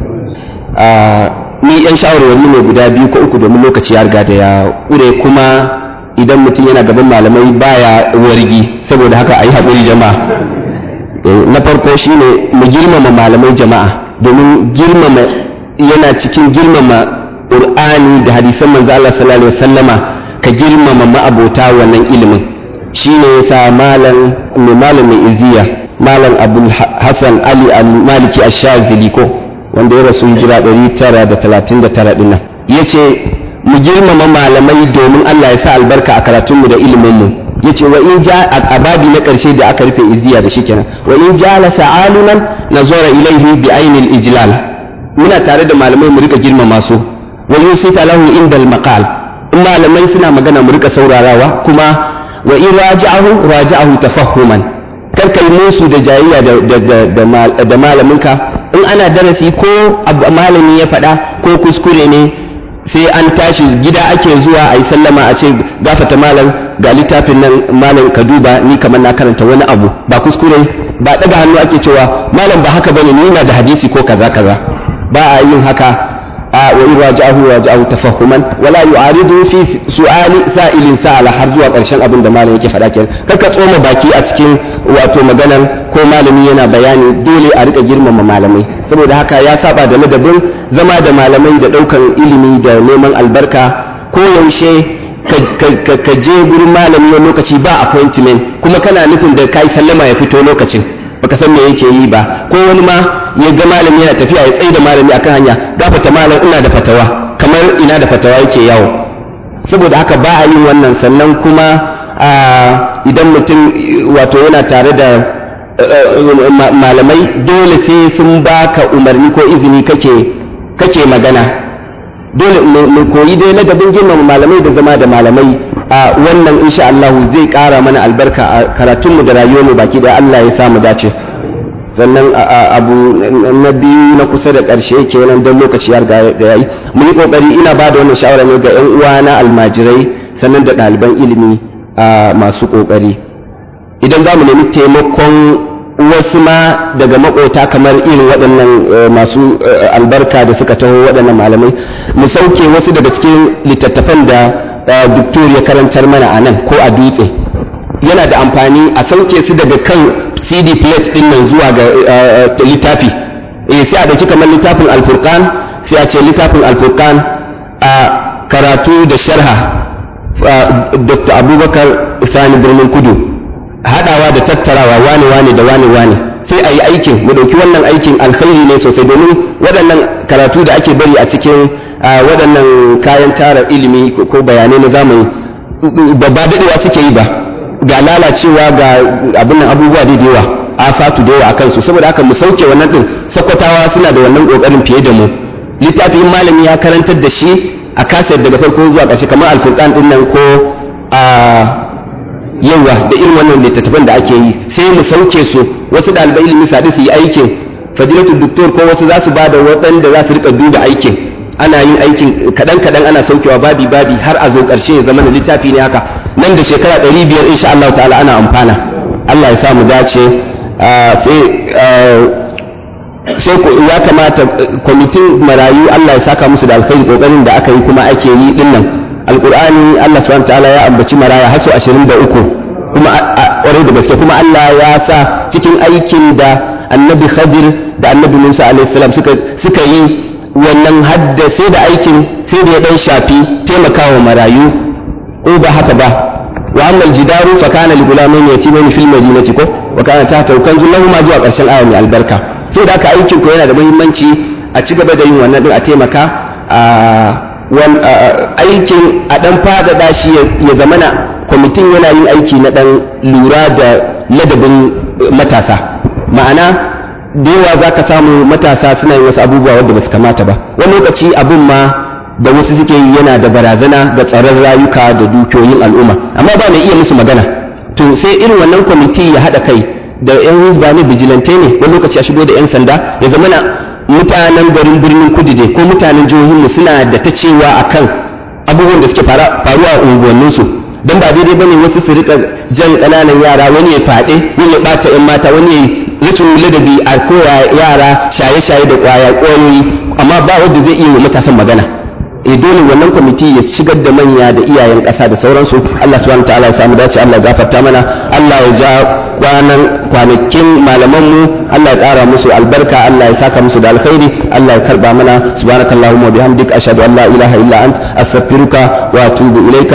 Ni yan shawarwari ne guda biyu ko uku domin lokaci ya riga da ya ƙure, kuma idan mutum yana gaban malamai baya wargi, saboda haka ayi haƙuri jama'a. Na farko shine mu girmama malamai jama'a, domin girmama yana cikin girmama Qur'ani da hadisan manzo Allah sallallahu alaihi wasallama ka girmama ma'abota wannan ilimin. Shine yasa malam mai malamin iziya malam Abul Hassan Ali al-Maliki ash-Shazili ko wanda ya rasu hijira ɗari tara da talatin da tara din nan yace mu girmama malamai domin Allah ya sa albarka a karatunmu da ilimin mu. Yace wa in ja ababi na karshe da aka rufe iziya da shi kenan, wa in jalasa aliman nazara ilaihi bi ainil ijlal. Muna tare da malamai mu rika girmama su, wa yusita lahu indal maqal. In malamai suna magana mu rika saurarawa, kuma wa in raja'ahu raja'ahu tafahhuman. Kar kai musu da jayayya da da da malaminka. In ana darasi ko malami ya faɗa ko kuskure ne, sai an tashi gida ake zuwa a yi sallama a ce gafata malam ga littafin nan malam ka duba ni kamar na karanta wani abu ba kuskure ba, daga hannu ake cewa malam ba haka bane ni ina da hadisi ko kaza kaza, ba a yin haka. a wa in raja'ahu raja'ahu tafahhuman wala yu'aridu fi su'ali sa'ilin sa'ala har zuwa karshen abin da malam yake faɗa kenan. Kar ka tsoma baki a cikin wato maganar ko malami yana bayani, dole a rika girmama malamai, saboda haka ya saba da ladabin zama da malamai da daukan ilimi da neman albarka. Ko yaushe ka je gurin malami wani lokaci ba appointment, kuma kana nufin da kai sallama ya fito lokacin baka san me yake yi ba. Ko wani ma ya ga malami yana tafiya ya tsaye da malami akan hanya, gafata malam ina da fatawa, kamar ina da fatawa yake yawo. Saboda haka ba a yin wannan. Sannan kuma idan mutum wato yana tare da malamai, dole sai sun baka umarni ko izini kake kake magana. Dole mu koyi dai ladabin girmama malamai da zama da malamai. a wannan insha Allah zai kara mana albarka a karatunmu da rayuwarmu baki da Allah ya samu dace. Sannan abu na biyu na kusa da ƙarshe kenan don lokaci ya riga da yayi, mu yi kokari, ina ba da wannan shawara ne ga ƴan uwana almajirai sannan da ɗaliban ilimi masu kokari. Idan za mu nemi taimakon wasu ma daga makota kamar irin waɗannan masu albarka da suka taho waɗannan malamai, mu sauke wasu daga cikin littattafan da doktor ya karantar mana a nan ko a dutse. Yana da amfani a sauke su daga kan C D plate din nan zuwa ga littafi. Eh sai a dauki kamar littafin Al-Furqan, sai a ce littafin Al-Furqan a karatu da sharha Dr. Abubakar Sani Birnin Kudu, hadawa da tattarawa wane wane da wane wane. Sai a yi aikin, mu dauki wannan aikin alkhairi ne sosai, domin waɗannan karatu da ake bari a cikin waɗannan kayan tara ilimi ko bayanai na zamani ba ba daɗewa suke yi ba, ga lalacewa ga abin nan abubuwa da yawa a fatu da yawa a kansu. Saboda haka mu sauke wannan ɗin, sakwatawa suna da wannan ƙoƙarin fiye da mu. Littafin malami ya karantar da shi a kasar daga farko zuwa ƙarshe, kamar Al-Furqan ɗin nan ko a yawa da irin wannan littattafan da ake yi, sai mu sauke su. Wasu ɗalibai ilimi sadu su yi aikin fadilatul doktor ko wasu za su ba da waɗanda za su riƙa duba aikin. Ana yin aikin kaɗan-kaɗan ana saukewa babi-babi har a zo ƙarshe ya zama da littafi ne haka. Nan da shekara ɗari biyar insha Allah ta'ala ana amfana. Allah ya sa mu dace. Sai ya kamata kwamitin marayu Allah ya saka musu da alkhairi ƙoƙarin da aka yi kuma ake yi ɗin nan. Alƙur'ani Allah subhanahu ta'ala ya ambaci maraya har sau ashirin da uku, kuma ƙwarai da gaske, kuma Allah ya sa cikin aikin da annabi Khadir da annabi Musa alaihi salam suka suka yi wannan hadda sai da aikin sai da ya dan shafi taimakawa marayu ko ba haka ba. Wa amma aljidaru fa kana li gulamain yatimin fil madinati ko wa kana tahta kanzun lahum zuwa karshen aya mai albarka. Sai da aka aikin ko yana da muhimmanci a ci gaba da yin wannan din, a taimaka a wan aikin a dan fadada shi ya zamana kwamitin yana yin aiki na dan lura da ladabin matasa. Ma'ana da yawa za ka samu matasa suna yin wasu abubuwa wadda ba su kamata ba. Wani lokaci abin ma da wasu suke yi yana da barazana ga tsaron rayuka da dukiyoyin al'umma, amma ba mai iya musu magana. To sai irin wannan kwamiti ya haɗa kai da yan hizba ne, vigilante ne, wani lokaci a shigo da yan sanda, ya zamana mutanen garin Birnin Kudu dai ko mutanen jihohinmu suna da ta cewa akan abubuwan da suke faruwa a unguwanninsu. Don ba daidai bane wasu su rika jan ƙananan yara, wani ya faɗe, wani ya ɓata yan mata, wani ya rashin ladabi a koya yara shaye-shaye da kwaya ƙwayoyi, amma ba wanda zai iya wa matasan magana. E dole wannan kwamiti ya shigar da manya da iyayen ƙasa da sauransu. Allah subhanahu ta'ala ya samu dace, Allah ya gafarta mana, Allah ya ja kwanan kwanakin malamanmu, Allah ya ƙara musu albarka, Allah ya saka musu da alkhairi, Allah ya karba mana. Subhanakallahumma wa bihamdika ashhadu an la ilaha illa ant astaghfiruka wa atubu ilaika.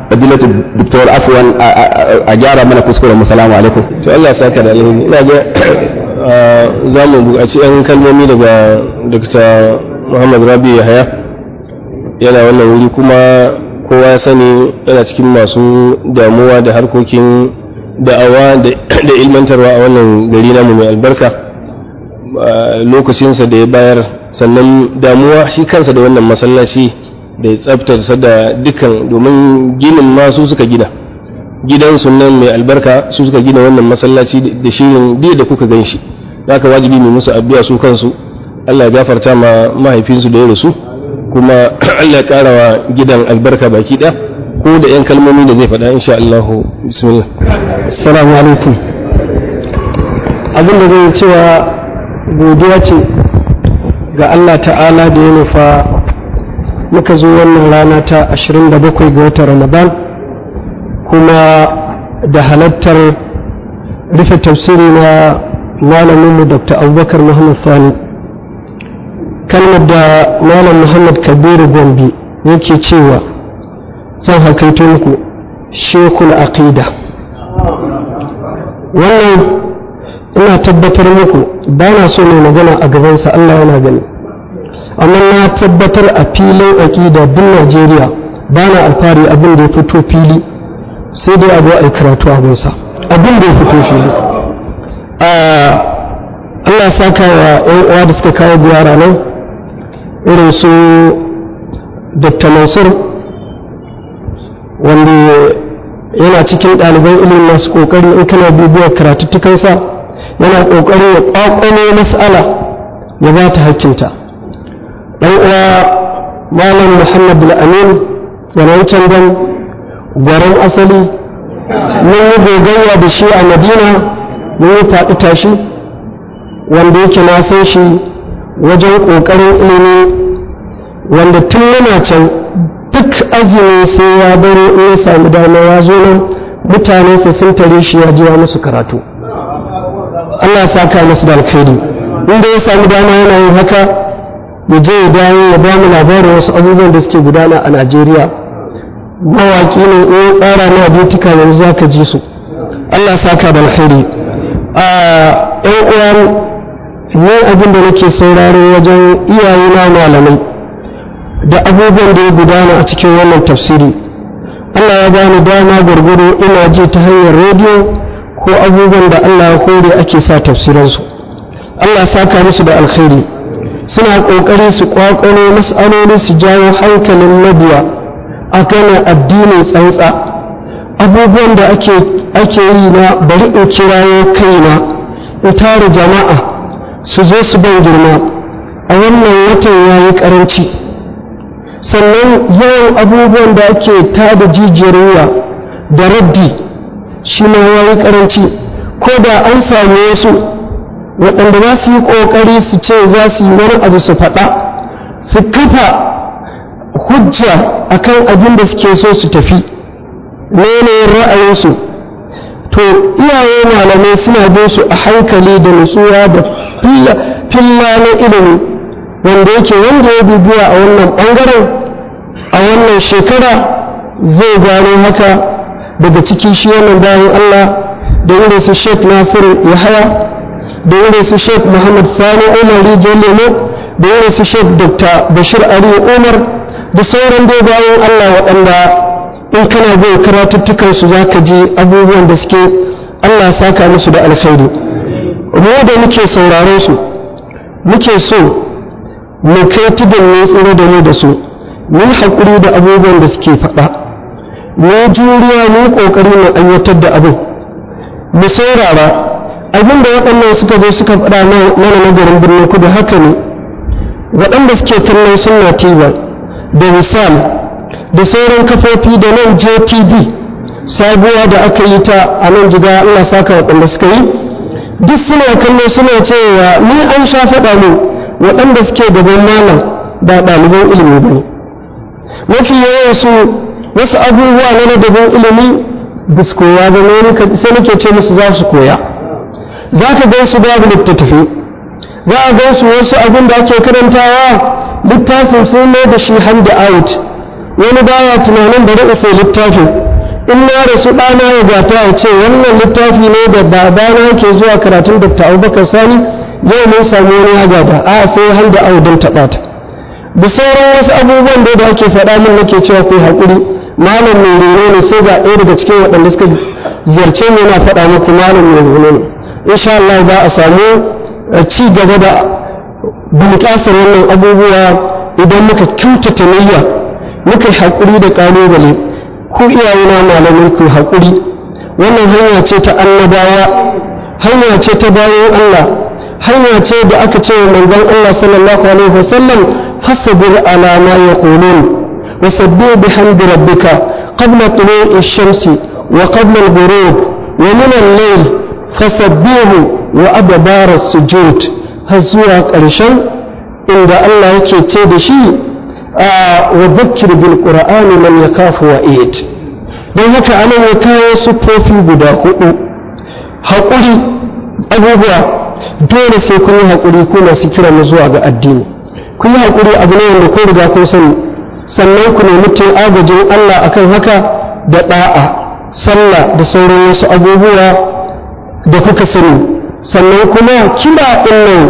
fadilatu doktor afwan a gyara mana kuskuren mu. Assalamu alaikum. To Allah ya saka da alheri. Ina ga za mu buƙaci yan kalmomi daga Dr. Muhammad Rabi Yahaya, yana wannan wuri kuma kowa ya sani yana cikin masu damuwa da harkokin da'awa da ilmantarwa a wannan gari namu mai albarka. Lokacinsa da ya bayar, sannan damuwa shi kansa da wannan masallaci da ya tsabtarsa da dukkan, domin ginin ma su suka gina gidan sunan mai albarka, su suka gina wannan masallaci da shirin biyu da kuka gan shi. Haka wajibi mai musu addu'a su kansu, Allah ya gafarta ma mahaifinsu da ya rasu, kuma Allah ya ƙara wa gidan albarka baki ɗaya. Ko da 'yan kalmomi da zai faɗa insha Allah. Bismillah. Assalamu alaikum. Abin da zai cewa godiya ce ga Allah ta'ala da ya nufa muka zo wannan rana ta ashirin da bakwai ga watan Ramadan, kuma da halattar rufe tafsiri na malaminmu Dr. Abubakar Muhammad Sani. Kalmar da Malam Muhammad Kabiru Gombe yake cewa zan hakaito muku Shekul Aqida. Wannan ina tabbatar muku ba na so ne magana a gabansa, Allah yana gani, amma na tabbatar a filin aƙida duk Najeriya ba na alfahari abin da ya fito fili, sai dai abu a karatu abinsa abin da ya fito fili. Allah saka wa 'yan uwa da suka kawo ziyara nan, irin su Doctor Mansur, wanda yana cikin ɗaliban ilimin masu ƙoƙari, in kana bibiyar karatuttukansa yana ƙoƙari ya ƙwaƙwalo mas'ala ya ba ta hakkinta. ɗan uwa Malam Muhammad al-Amin da wancan dan gwaran asali, mun yi gogayya da shi a Madina, mun yi faɗi tashi, wanda yake na san shi wajen ƙoƙarin ilimi, wanda tun yana can duk azumi sai ya baro in ya sami dama ya zo nan mutanensa sun tare shi ya jiya musu karatu. Allah sa ka musu da alkhairi. Inda ya sami dama yana yin haka, ya je ya dawo ya ba mu labarin wasu abubuwan da suke gudana a Najeriya. Mawaƙi ne in ya tsara na abitika yanzu za ka ji su. Allah sa ka da alkhairi. A ƴan uwan ne abin da nake sauraro wajen iyayena malamai da abubuwan da ya gudana a cikin wannan tafsiri. Allah ya bani dama gwargwado ina ji ta hanyar rediyo ko abubuwan da Allah ya kore ake sa tafsiransu. Allah saka musu da alkhairi. Suna ƙoƙari su ƙwaƙwalo mas'aloli su jawo hankalin mabiya a kan addinin tsantsa. Abubuwan da ake ake yi na bari in kirayo kaina in tare jama'a su zo su ban girma a wannan watan yayi karanci. Sannan yawan abubuwan da ake tada jijiyar wuya da raddi shi ma yayi karanci. Ko da an samu wasu waɗanda za su yi ƙoƙari su ce za su yi wani abu su faɗa, su kafa hujja akan abin da suke so su tafi, mene ra'ayinsu, to iyaye malamai suna bin su a hankali da nutsuwa da filla na ilimi, wanda yake wanda ya bibiya a wannan ɓangaren a wannan shekara zai gano haka daga ciki shi wannan bayan Allah da irin su Sheikh Nasiru Yahaya, da irin su Sheikh Muhammad Sani Umar Rijiyar Lemo, da irin su Sheikh Doctor Bashir Ali Umar, da sauran dai bayan Allah waɗanda in kana bai karatuttukansu za ka ji abubuwan da suke Allah saka musu da alkhairi. Mu da muke saurare su muke so mu kai tudun ne tsira da mu da su, mu haƙuri da abubuwan da suke faɗa, mu juriya mu ƙoƙari mu aiwatar da abin, mu saurara abin da waɗannan suka zo suka faɗa mana na garin birnin kudu. Haka ne waɗanda suke kallon sunna T V da misal da sauran kafofi da nan J T V sabuwa da aka yi ta a nan jiga, Allah saka waɗanda suka yi, duk suna kallo suna cewa ni an sha faɗa mu waɗanda suke gaban malam da ɗaliban ilimi ba ne. Mafi yawan su wasu abubuwa na ladabin ilimi ba su koya ba ne, sai nake ce musu za su koya. Za ka gan su babu littattafi, za a gan su wasu abin da ake karantawa littafin sun mai da shi hand out, wani baya tunanin da rika sai littafin in na rasu ɗana ya gata ya ce wannan littafi ne da babana yake zuwa karatun Dr. Abubakar Sani yau mun samu wani ya gata a sai har da audun taɓa ta da sauran wasu abubuwan da da ake faɗa min nake cewa ku haƙuri malam mai reno ne sai ga ɗaya daga cikin waɗanda suka ziyarce ni yana faɗa muku malam mai reno ne insha Allah za a samu ci gaba da bunƙasar wannan abubuwa idan muka kyautata niyya muka yi haƙuri da ƙalubale ku iyayena malamai ku haƙuri wannan hanya ce ta annabawa hanya ce ta bayan Allah hanya ce da aka ce wa manzon Allah sallallahu alaihi wasallam fasbir ala ma yaqulun wasabbih bihamdi rabbika qabla tulu'i ash-shamsi wa qabla al-ghurub wa min al-layl fasabbihu wa adbar as-sujud har zuwa ƙarshen inda Allah yake ce da shi wa dhakkir bil qur'ani man yakafu wa'id dan haka anan ya kawo sufofi guda hudu haƙuri abubuwa dole sai kun yi haƙuri ko masu kira mu zuwa ga addini kun yi haƙuri abu ne wanda kun riga kun sani sannan ku nemi tun agajin Allah akan haka da da'a sallah da sauran wasu abubuwa da kuka sani sannan kuma kira ɗin nan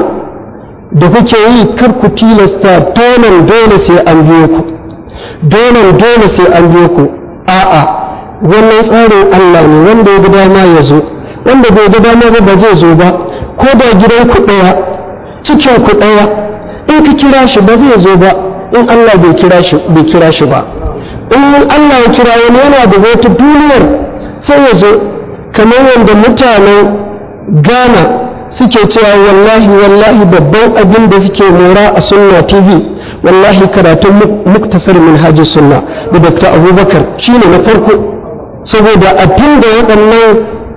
da kuke yi kar ku tilasta dole dole sai an biyo ku dole dole sai an biyo ku a'a wannan tsarin Allah ne wanda ya ga dama ya zo wanda bai ga dama ba ba zai zo ba ko da gidan ku ɗaya cikin ku ɗaya in ka kira shi ba zai zo ba in Allah bai kira shi bai kira shi ba in Allah ya kira wani yana da wata duniyar sai ya zo kamar yadda mutanen Ghana suke cewa wallahi wallahi babban abin da suke mora a Sunna T V wallahi karatun muktasar minhajus sunna da Dr. Abubakar shine na farko saboda abin da waɗannan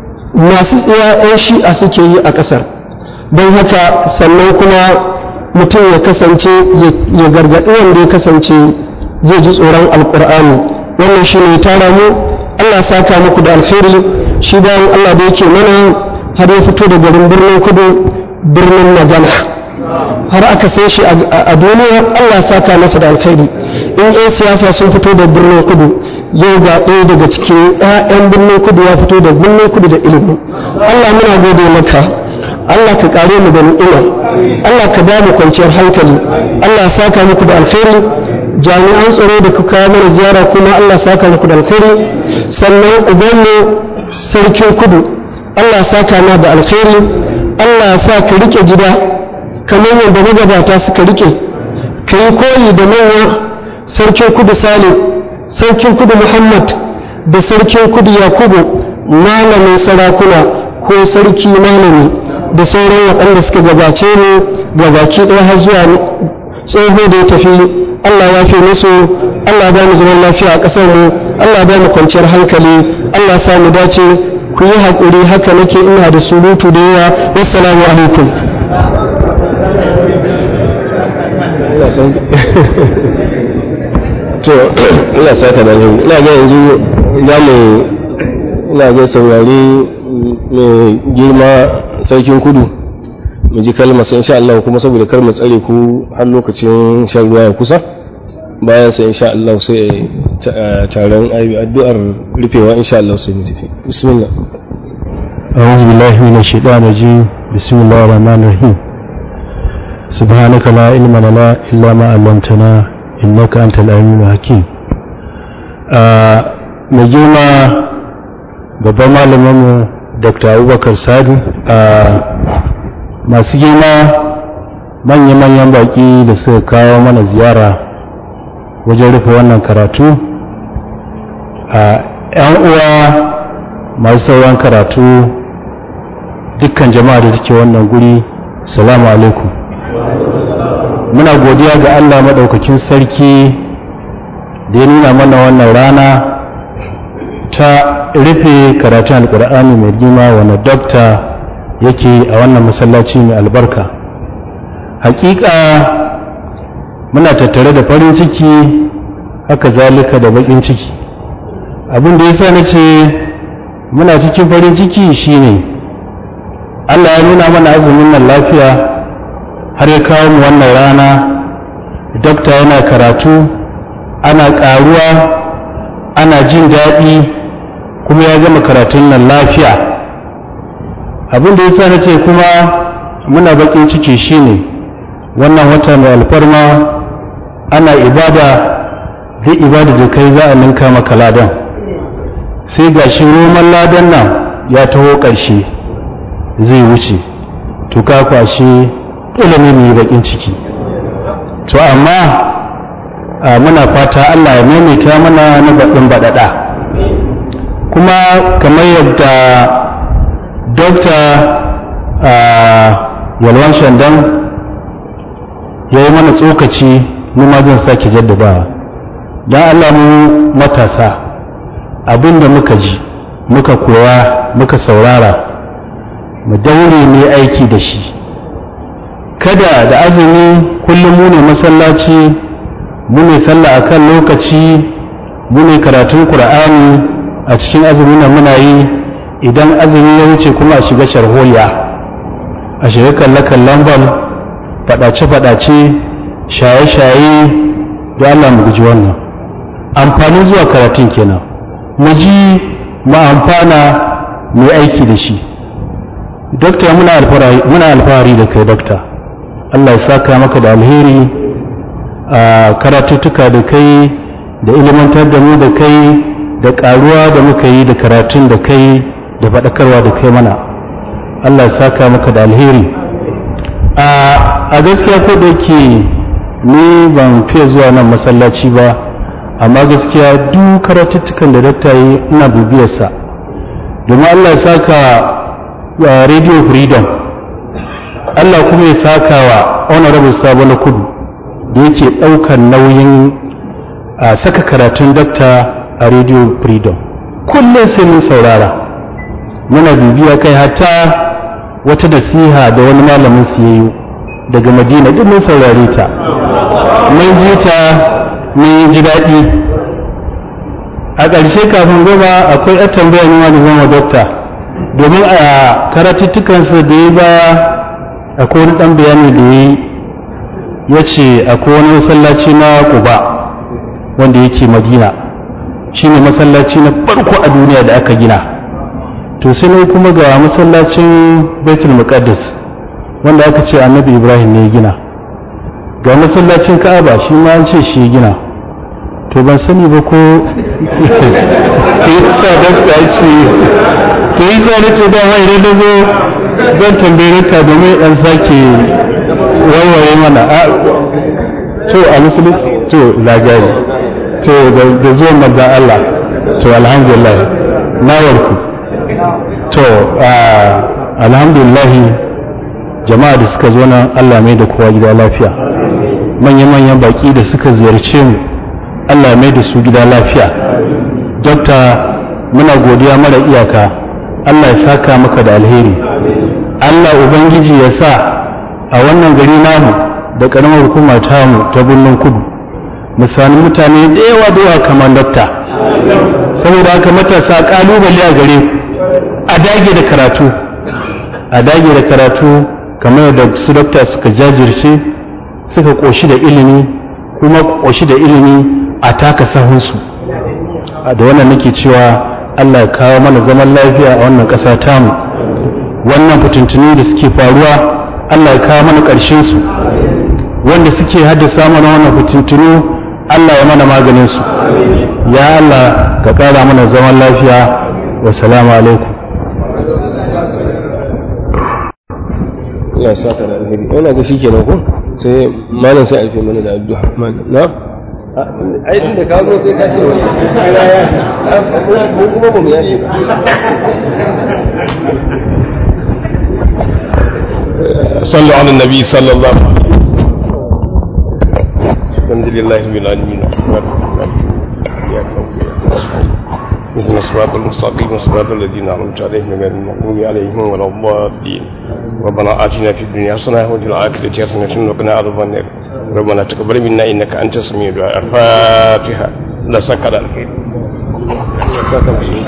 masu tsiyayen shi'a suke yi a ƙasar don haka sannan kuma mutum ya kasance ya gargaɗi wanda ya kasance zai ji tsoron alƙur'ani wannan shi ne tara mu Allah saka muku da alkhairi shi bayan Allah da yake mana har ya fito da garin birnin kudu birnin magana har aka sai shi a duniya Allah saka masa da alkhairi in 'yan siyasa sun fito da birnin kudu yau ga ɗaya daga cikin 'ya'yan birnin kudu ya fito da birnin kudu da ilimi Allah muna gode maka Allah ka kare mu da ni'ima Allah ka ba mu kwanciyar hankali Allah saka muku da alkhairi jami'an tsaro da kuka kawo mana ziyara kuma Allah saka muku da alkhairi sannan ubanmu sarkin kudu Allah saka ma da alkhairi Allah sa ka rike gida kamar yadda magabata suka rike ka yi koyi da manya sarkin kudu Salim sarkin kudu Muhammad da sarkin kudu Yakubu malamin sarakuna ko sarki malami da sauran waɗanda suka gabace ne gabaki ɗaya har zuwa tsoho da ya tafi Allah ya fi musu Allah ba mu zaman lafiya a ƙasar mu Allah ba mu kwanciyar hankali Allah sa mu dace ku yi haƙuri haka nake ina da surutu da yawa wassalamu alaikum to ina saka da yin ina ga yanzu za mu ina ga saurari mai girma sarkin kudu mu ji kalmar sai insha Allah kuma saboda kar mu tsare ku har lokacin shan ruwa ya kusa bayan sai insha Allah sai taron addu'ar rufewa insha Allah sai mu tafi bismillah a'udhu billahi minash shaitanir rajim bismillahir rahmanir rahim subhanaka la ilma lana illa ma 'allamtana innaka antal alimul hakim a mai girma babban malamin mu Dr. Abubakar Sadi a masu girma manya-manyan baki da suka kawo mana ziyara wajen rufe wannan karatu a 'yan uwa masu sauran karatu dukkan jama'a da take wannan guri salamu alaikum muna godiya ga Allah maɗaukakin sarki da ya nuna mana wannan rana ta rufe karatun alkur'ani mai girma wanda dokta yake a wannan masallaci mai albarka hakika muna tattare da farin ciki haka zalika da bakin ciki abin da yasa nace muna cikin farin ciki shine Allah ya nuna mana azumin nan lafiya har ya kawo mu wannan rana dokta yana karatu ana ƙaruwa ana jin daɗi kuma ya gama karatun nan lafiya. Abin da yasa na ce kuma muna baƙin ciki shine wannan wata mai alfarma ana ibada, zai ibada da kai za a ninka maka ladan, sai ga shi roman ladan nan ya taho ƙarshe zai wuce, to ka kwashe dole ne mu yi baƙin ciki. To amma muna fata Allah ya maimaita mana na baɗin baɗaɗa. Kuma kamar yadda Dokta Yalwan Shandan ya yi mana tsokaci, mu ma zan sake jaddadawa. Don Allah mu matasa, abinda muka ji muka koya muka saurara mu daure ne aiki da shi. Kada da azumi kullum mu ne masallaci, mu ne sallah akan lokaci, mu ne karatun Qur'ani a cikin azumin nan muna yi, idan azumi ya wuce kuma a shiga sharholiya, a shiga kalle-kallen bal, faɗace-faɗace, shaye-shaye. da Allah mu guji wannan. Amfanin zuwa karatun kenan, mu ji mu amfana mu aiki da shi. Dokta muna alfahari da kai dokta, Allah ya saka maka da alheri a karatuttuka da kai da ilimantar da mu da kai da karuwa da muka yi da karatun da kai da faɗakarwa da kai mana. Allah ya saka maka da alheri. A gaskiya ko da yake ni ban fiye zuwa nan masallaci ba, amma gaskiya duk karatuttukan da dokta yi ina bibiyarsa, domin Allah ya saka wa Radio Freedom, Allah kuma ya saka wa Honorable Sabo na Kudu da yake ɗaukar nauyin a saka karatun dokta a Radio Freedom. Kullum sai mun saurara, muna bibiya kai hatta wata nasiha da wani malamin su yayi daga Madina duk mun saurare ta, mun ji ta mun ji daɗi. A ƙarshe kafin gaba akwai ɗan tambaya ne ma da zama dokta, domin a karatuttukansa da ya ba akwai wani ɗan bayani da ya yi, ya ce akwai wani masallaci na Quba wanda yake Madina, shi ne masallaci na farko a duniya da aka gina. To sai ne kuma ga masallacin Baitul Muqaddas wanda aka ce Annabi Ibrahim ne ya gina, ga masallacin Ka'aba shi ma an ce shi ya gina. To ban sani ba ko yasa dokta ya ce, to yasa na ce ba wai idan na zo zan tambaye ka domin ɗan sake warware mana. To a musulunci to lagari to da zuwan manzan Allah, to alhamdulillah na warku. To alhamdulillah jama'a da suka zo nan Allah mai da kowa gida lafiya, manya-manyan baki da suka ziyarce mu Allah mai da su gida lafiya. Dokta muna godiya mara iyaka, Allah ya saka maka da alheri, Allah Ubangiji ya sa a wannan gari namu da ƙaramar hukuma tamu ta Birnin Kudu mu sami mutane da yawa da yawa kamar dokta. Saboda haka matasa ƙalubale a gare ku, a dage da karatu, a dage da karatu kamar da su dokta suka jajirce suka ƙoshi da ilimi, kuma ƙoshi da ilimi a taka sahunsu. Da wannan nake cewa Allah ya kawo mana zaman lafiya a wannan ƙasa tamu, wannan fitintunu da suke faruwa Allah ya kawo mana ƙarshen su, wanda suke haddasa mana wannan fitintunu Allah ya mana maganin su. Ya Allah ka ƙara mana zaman lafiya. Wa salamu alaikum. Ya saka da alheri. Ina ga shikenan ko sai malam sai alfe mana da addu'a. Na? Ai tun da ka zo sai ka ce kira ya mu kuma ba mu yace sallu ala nabi sallallahu alaihi alhamdulillahi rabbil alamin مثل الصراط المستقيم وصراط الذين أنعمت عليهم غير المغضوب عليهم ولا الضالين. ربنا آتنا في الدنيا حسنة وفي الآخرة حسنة وقنا عذاب النار. ربنا تقبل منا إنك أنت السميع الدعاء. الفاتحة. لا سكر الخير.